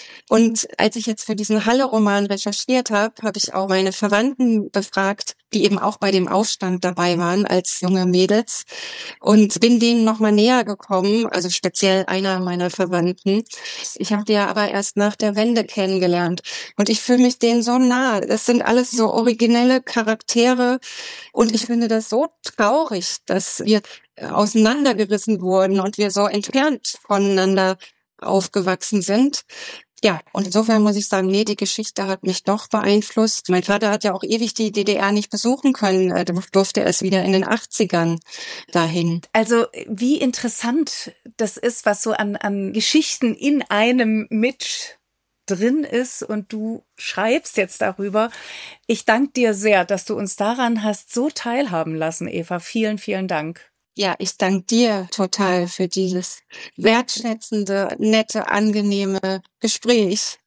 Und als ich jetzt für diesen Halle-Roman recherchiert habe, habe ich auch meine Verwandten befragt, die eben auch bei dem Aufstand dabei waren als junge Mädels, und bin denen nochmal näher gekommen, also speziell einer meiner Verwandten. Ich habe die ja aber erst nach der Wende kennengelernt und ich fühle mich denen so nah. Das sind alles so originelle Charaktere und ich finde das so traurig, dass wir auseinandergerissen wurden und wir so entfernt voneinander aufgewachsen sind. Ja, und insofern muss ich sagen, nee, die Geschichte hat mich doch beeinflusst. Mein Vater hat ja auch ewig die D D R nicht besuchen können. Er durfte erst wieder in den achtzigern dahin. Also wie interessant das ist, was so an, an Geschichten in einem mit drin ist und du schreibst jetzt darüber. Ich danke dir sehr, dass du uns daran hast so teilhaben lassen, Eva. Vielen, vielen Dank. Ja, ich danke dir total für dieses wertschätzende, nette, angenehme Gespräch.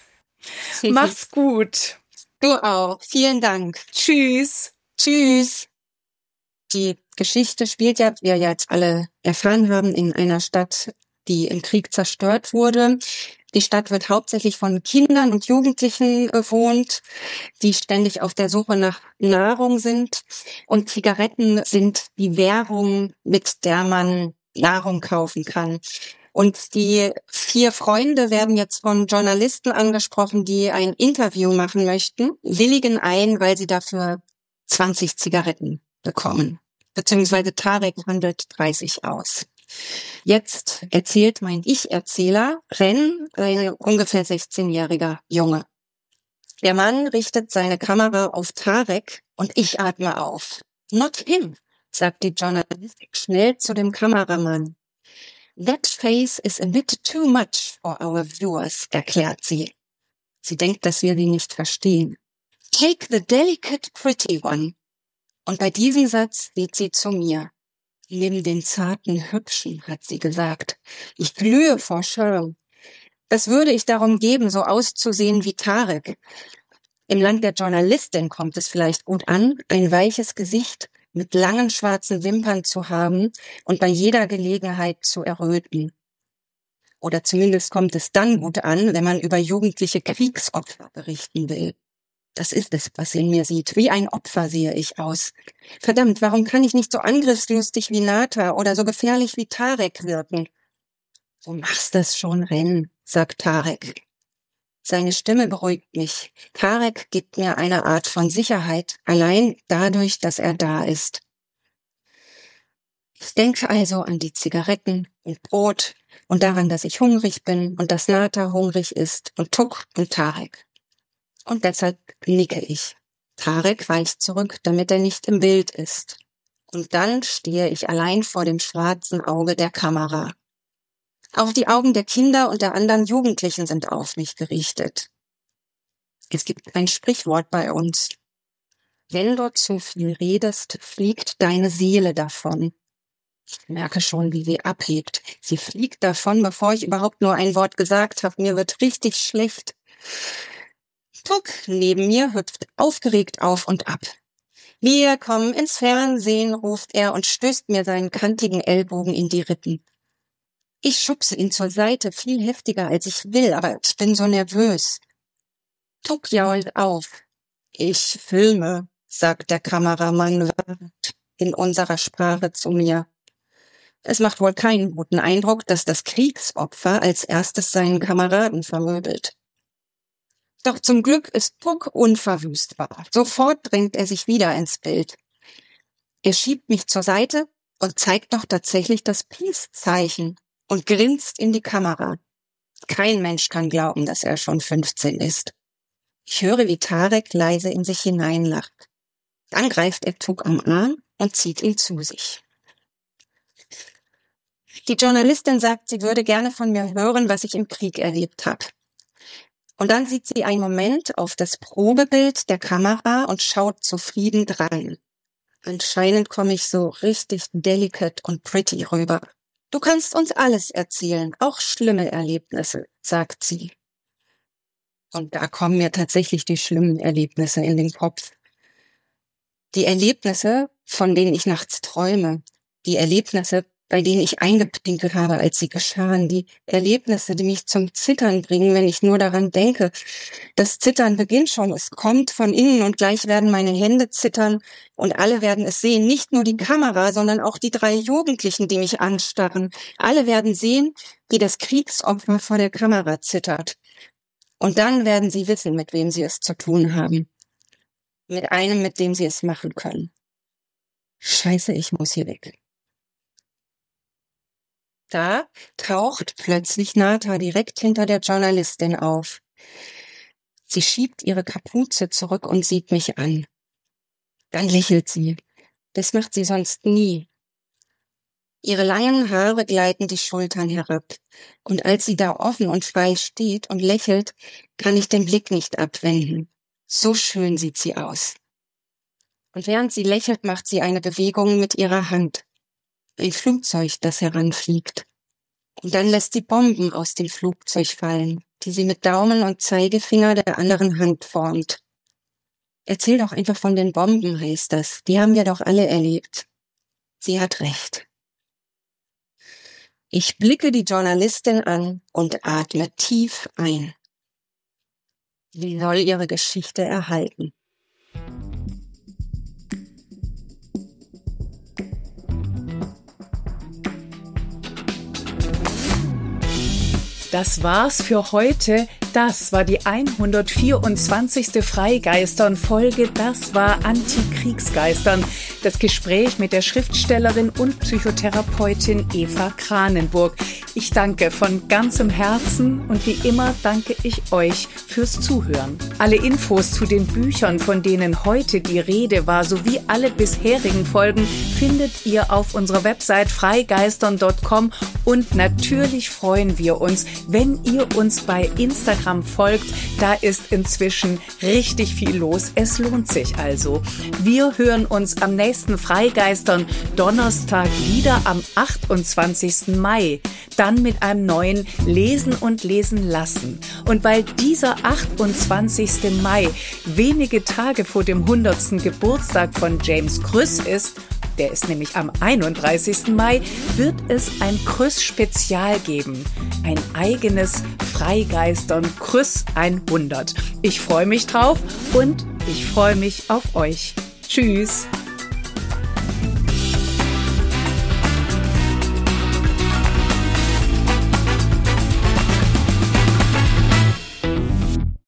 Mach's gut. Du auch. Vielen Dank. Tschüss. Tschüss. Die Geschichte spielt ja, wie wir jetzt alle erfahren haben, in einer Stadt, die im Krieg zerstört wurde. Die Stadt wird hauptsächlich von Kindern und Jugendlichen bewohnt, die ständig auf der Suche nach Nahrung sind. Und Zigaretten sind die Währung, mit der man Nahrung kaufen kann. Und die vier Freunde werden jetzt von Journalisten angesprochen, die ein Interview machen möchten, willigen ein, weil sie dafür zwanzig Zigaretten bekommen. Beziehungsweise Tarek handelt dreißig aus. Jetzt erzählt mein Ich-Erzähler, Ren, ein ungefähr sechzehnjähriger Junge. Der Mann richtet seine Kamera auf Tarek und ich atme auf. Not him, sagt die Journalistin schnell zu dem Kameramann. That face is a bit too much for our viewers, erklärt sie. Sie denkt, dass wir sie nicht verstehen. Take the delicate pretty one. Und bei diesem Satz sieht sie zu mir. Nimm den zarten Hübschen, hat sie gesagt. Ich glühe vor Schirm. Das würde ich darum geben, so auszusehen wie Tarek. Im Land der Journalistin kommt es vielleicht gut an, ein weiches Gesicht mit langen schwarzen Wimpern zu haben und bei jeder Gelegenheit zu erröten. Oder zumindest kommt es dann gut an, wenn man über jugendliche Kriegsopfer berichten will. Das ist es, was in mir sieht. Wie ein Opfer sehe ich aus. Verdammt, warum kann ich nicht so angriffslustig wie Nata oder so gefährlich wie Tarek wirken? Du machst das schon, Ren, sagt Tarek. Seine Stimme beruhigt mich. Tarek gibt mir eine Art von Sicherheit, allein dadurch, dass er da ist. Ich denke also an die Zigaretten und Brot und daran, dass ich hungrig bin und dass Nata hungrig ist und Tuk und Tarek. Und deshalb nicke ich. Tarek weicht zurück, damit er nicht im Bild ist. Und dann stehe ich allein vor dem schwarzen Auge der Kamera. Auch die Augen der Kinder und der anderen Jugendlichen sind auf mich gerichtet. Es gibt ein Sprichwort bei uns. Wenn du zu viel redest, fliegt deine Seele davon. Ich merke schon, wie sie abhebt. Sie fliegt davon, bevor ich überhaupt nur ein Wort gesagt habe. Mir wird richtig schlecht. Tuk neben mir hüpft aufgeregt auf und ab. Wir kommen ins Fernsehen, ruft er und stößt mir seinen kantigen Ellbogen in die Rippen. Ich schubse ihn zur Seite, viel heftiger als ich will, aber ich bin so nervös. Tuk jault auf. Ich filme, sagt der Kameramann in unserer Sprache zu mir. Es macht wohl keinen guten Eindruck, dass das Kriegsopfer als erstes seinen Kameraden vermöbelt. Doch zum Glück ist Tuk unverwüstbar. Sofort drängt er sich wieder ins Bild. Er schiebt mich zur Seite und zeigt doch tatsächlich das Peace-Zeichen und grinst in die Kamera. Kein Mensch kann glauben, dass er schon fünfzehn ist. Ich höre, wie Tarek leise in sich hineinlacht. Dann greift er Tuk am Arm und zieht ihn zu sich. Die Journalistin sagt, sie würde gerne von mir hören, was ich im Krieg erlebt habe. Und dann sieht sie einen Moment auf das Probebild der Kamera und schaut zufrieden dran. Anscheinend komme ich so richtig delicate und pretty rüber. Du kannst uns alles erzählen, auch schlimme Erlebnisse, sagt sie. Und da kommen mir tatsächlich die schlimmen Erlebnisse in den Kopf. Die Erlebnisse, von denen ich nachts träume. Die Erlebnisse, bei denen ich eingepinkelt habe, als sie geschahen. Die Erlebnisse, die mich zum Zittern bringen, wenn ich nur daran denke. Das Zittern beginnt schon, es kommt von innen und gleich werden meine Hände zittern und alle werden es sehen. Nicht nur die Kamera, sondern auch die drei Jugendlichen, die mich anstarren. Alle werden sehen, wie das Kriegsopfer vor der Kamera zittert. Und dann werden sie wissen, mit wem sie es zu tun haben. Mit einem, mit dem sie es machen können. Scheiße, ich muss hier weg. Da taucht plötzlich Nata direkt hinter der Journalistin auf. Sie schiebt ihre Kapuze zurück und sieht mich an. Dann lächelt sie. Das macht sie sonst nie. Ihre langen Haare gleiten die Schultern herab. Und als sie da offen und frei steht und lächelt, kann ich den Blick nicht abwenden. So schön sieht sie aus. Und während sie lächelt, macht sie eine Bewegung mit ihrer Hand. Ein Flugzeug, das heranfliegt. Und dann lässt sie Bomben aus dem Flugzeug fallen, die sie mit Daumen und Zeigefinger der anderen Hand formt. Erzähl doch einfach von den Bomben, heißt das. Die haben wir doch alle erlebt. Sie hat recht. Ich blicke die Journalistin an und atme tief ein. Sie soll ihre Geschichte erhalten. Das war's für heute. Das war die hundertvierundzwanzigste Freigeistern-Folge. Das war Antikriegsgeistern. Das Gespräch mit der Schriftstellerin und Psychotherapeutin Eva Kranenburg. Ich danke von ganzem Herzen und wie immer danke ich euch fürs Zuhören. Alle Infos zu den Büchern, von denen heute die Rede war, sowie alle bisherigen Folgen findet ihr auf unserer Website freigeistern punkt com und natürlich freuen wir uns, wenn ihr uns bei Instagram folgt. Da ist inzwischen richtig viel los. Es lohnt sich also. Wir hören uns am nächsten Freigeistern Donnerstag wieder am achtundzwanzigsten Mai. Dann mit einem neuen Lesen und Lesen lassen. Und weil dieser achtundzwanzigste Mai wenige Tage vor dem hundertsten Geburtstag von James Krüss ist, der ist nämlich am einunddreißigsten Mai, wird es ein Krüss-Spezial geben. Ein eigenes Freigeistern Krüss hundert. Ich freue mich drauf und ich freue mich auf euch. Tschüss!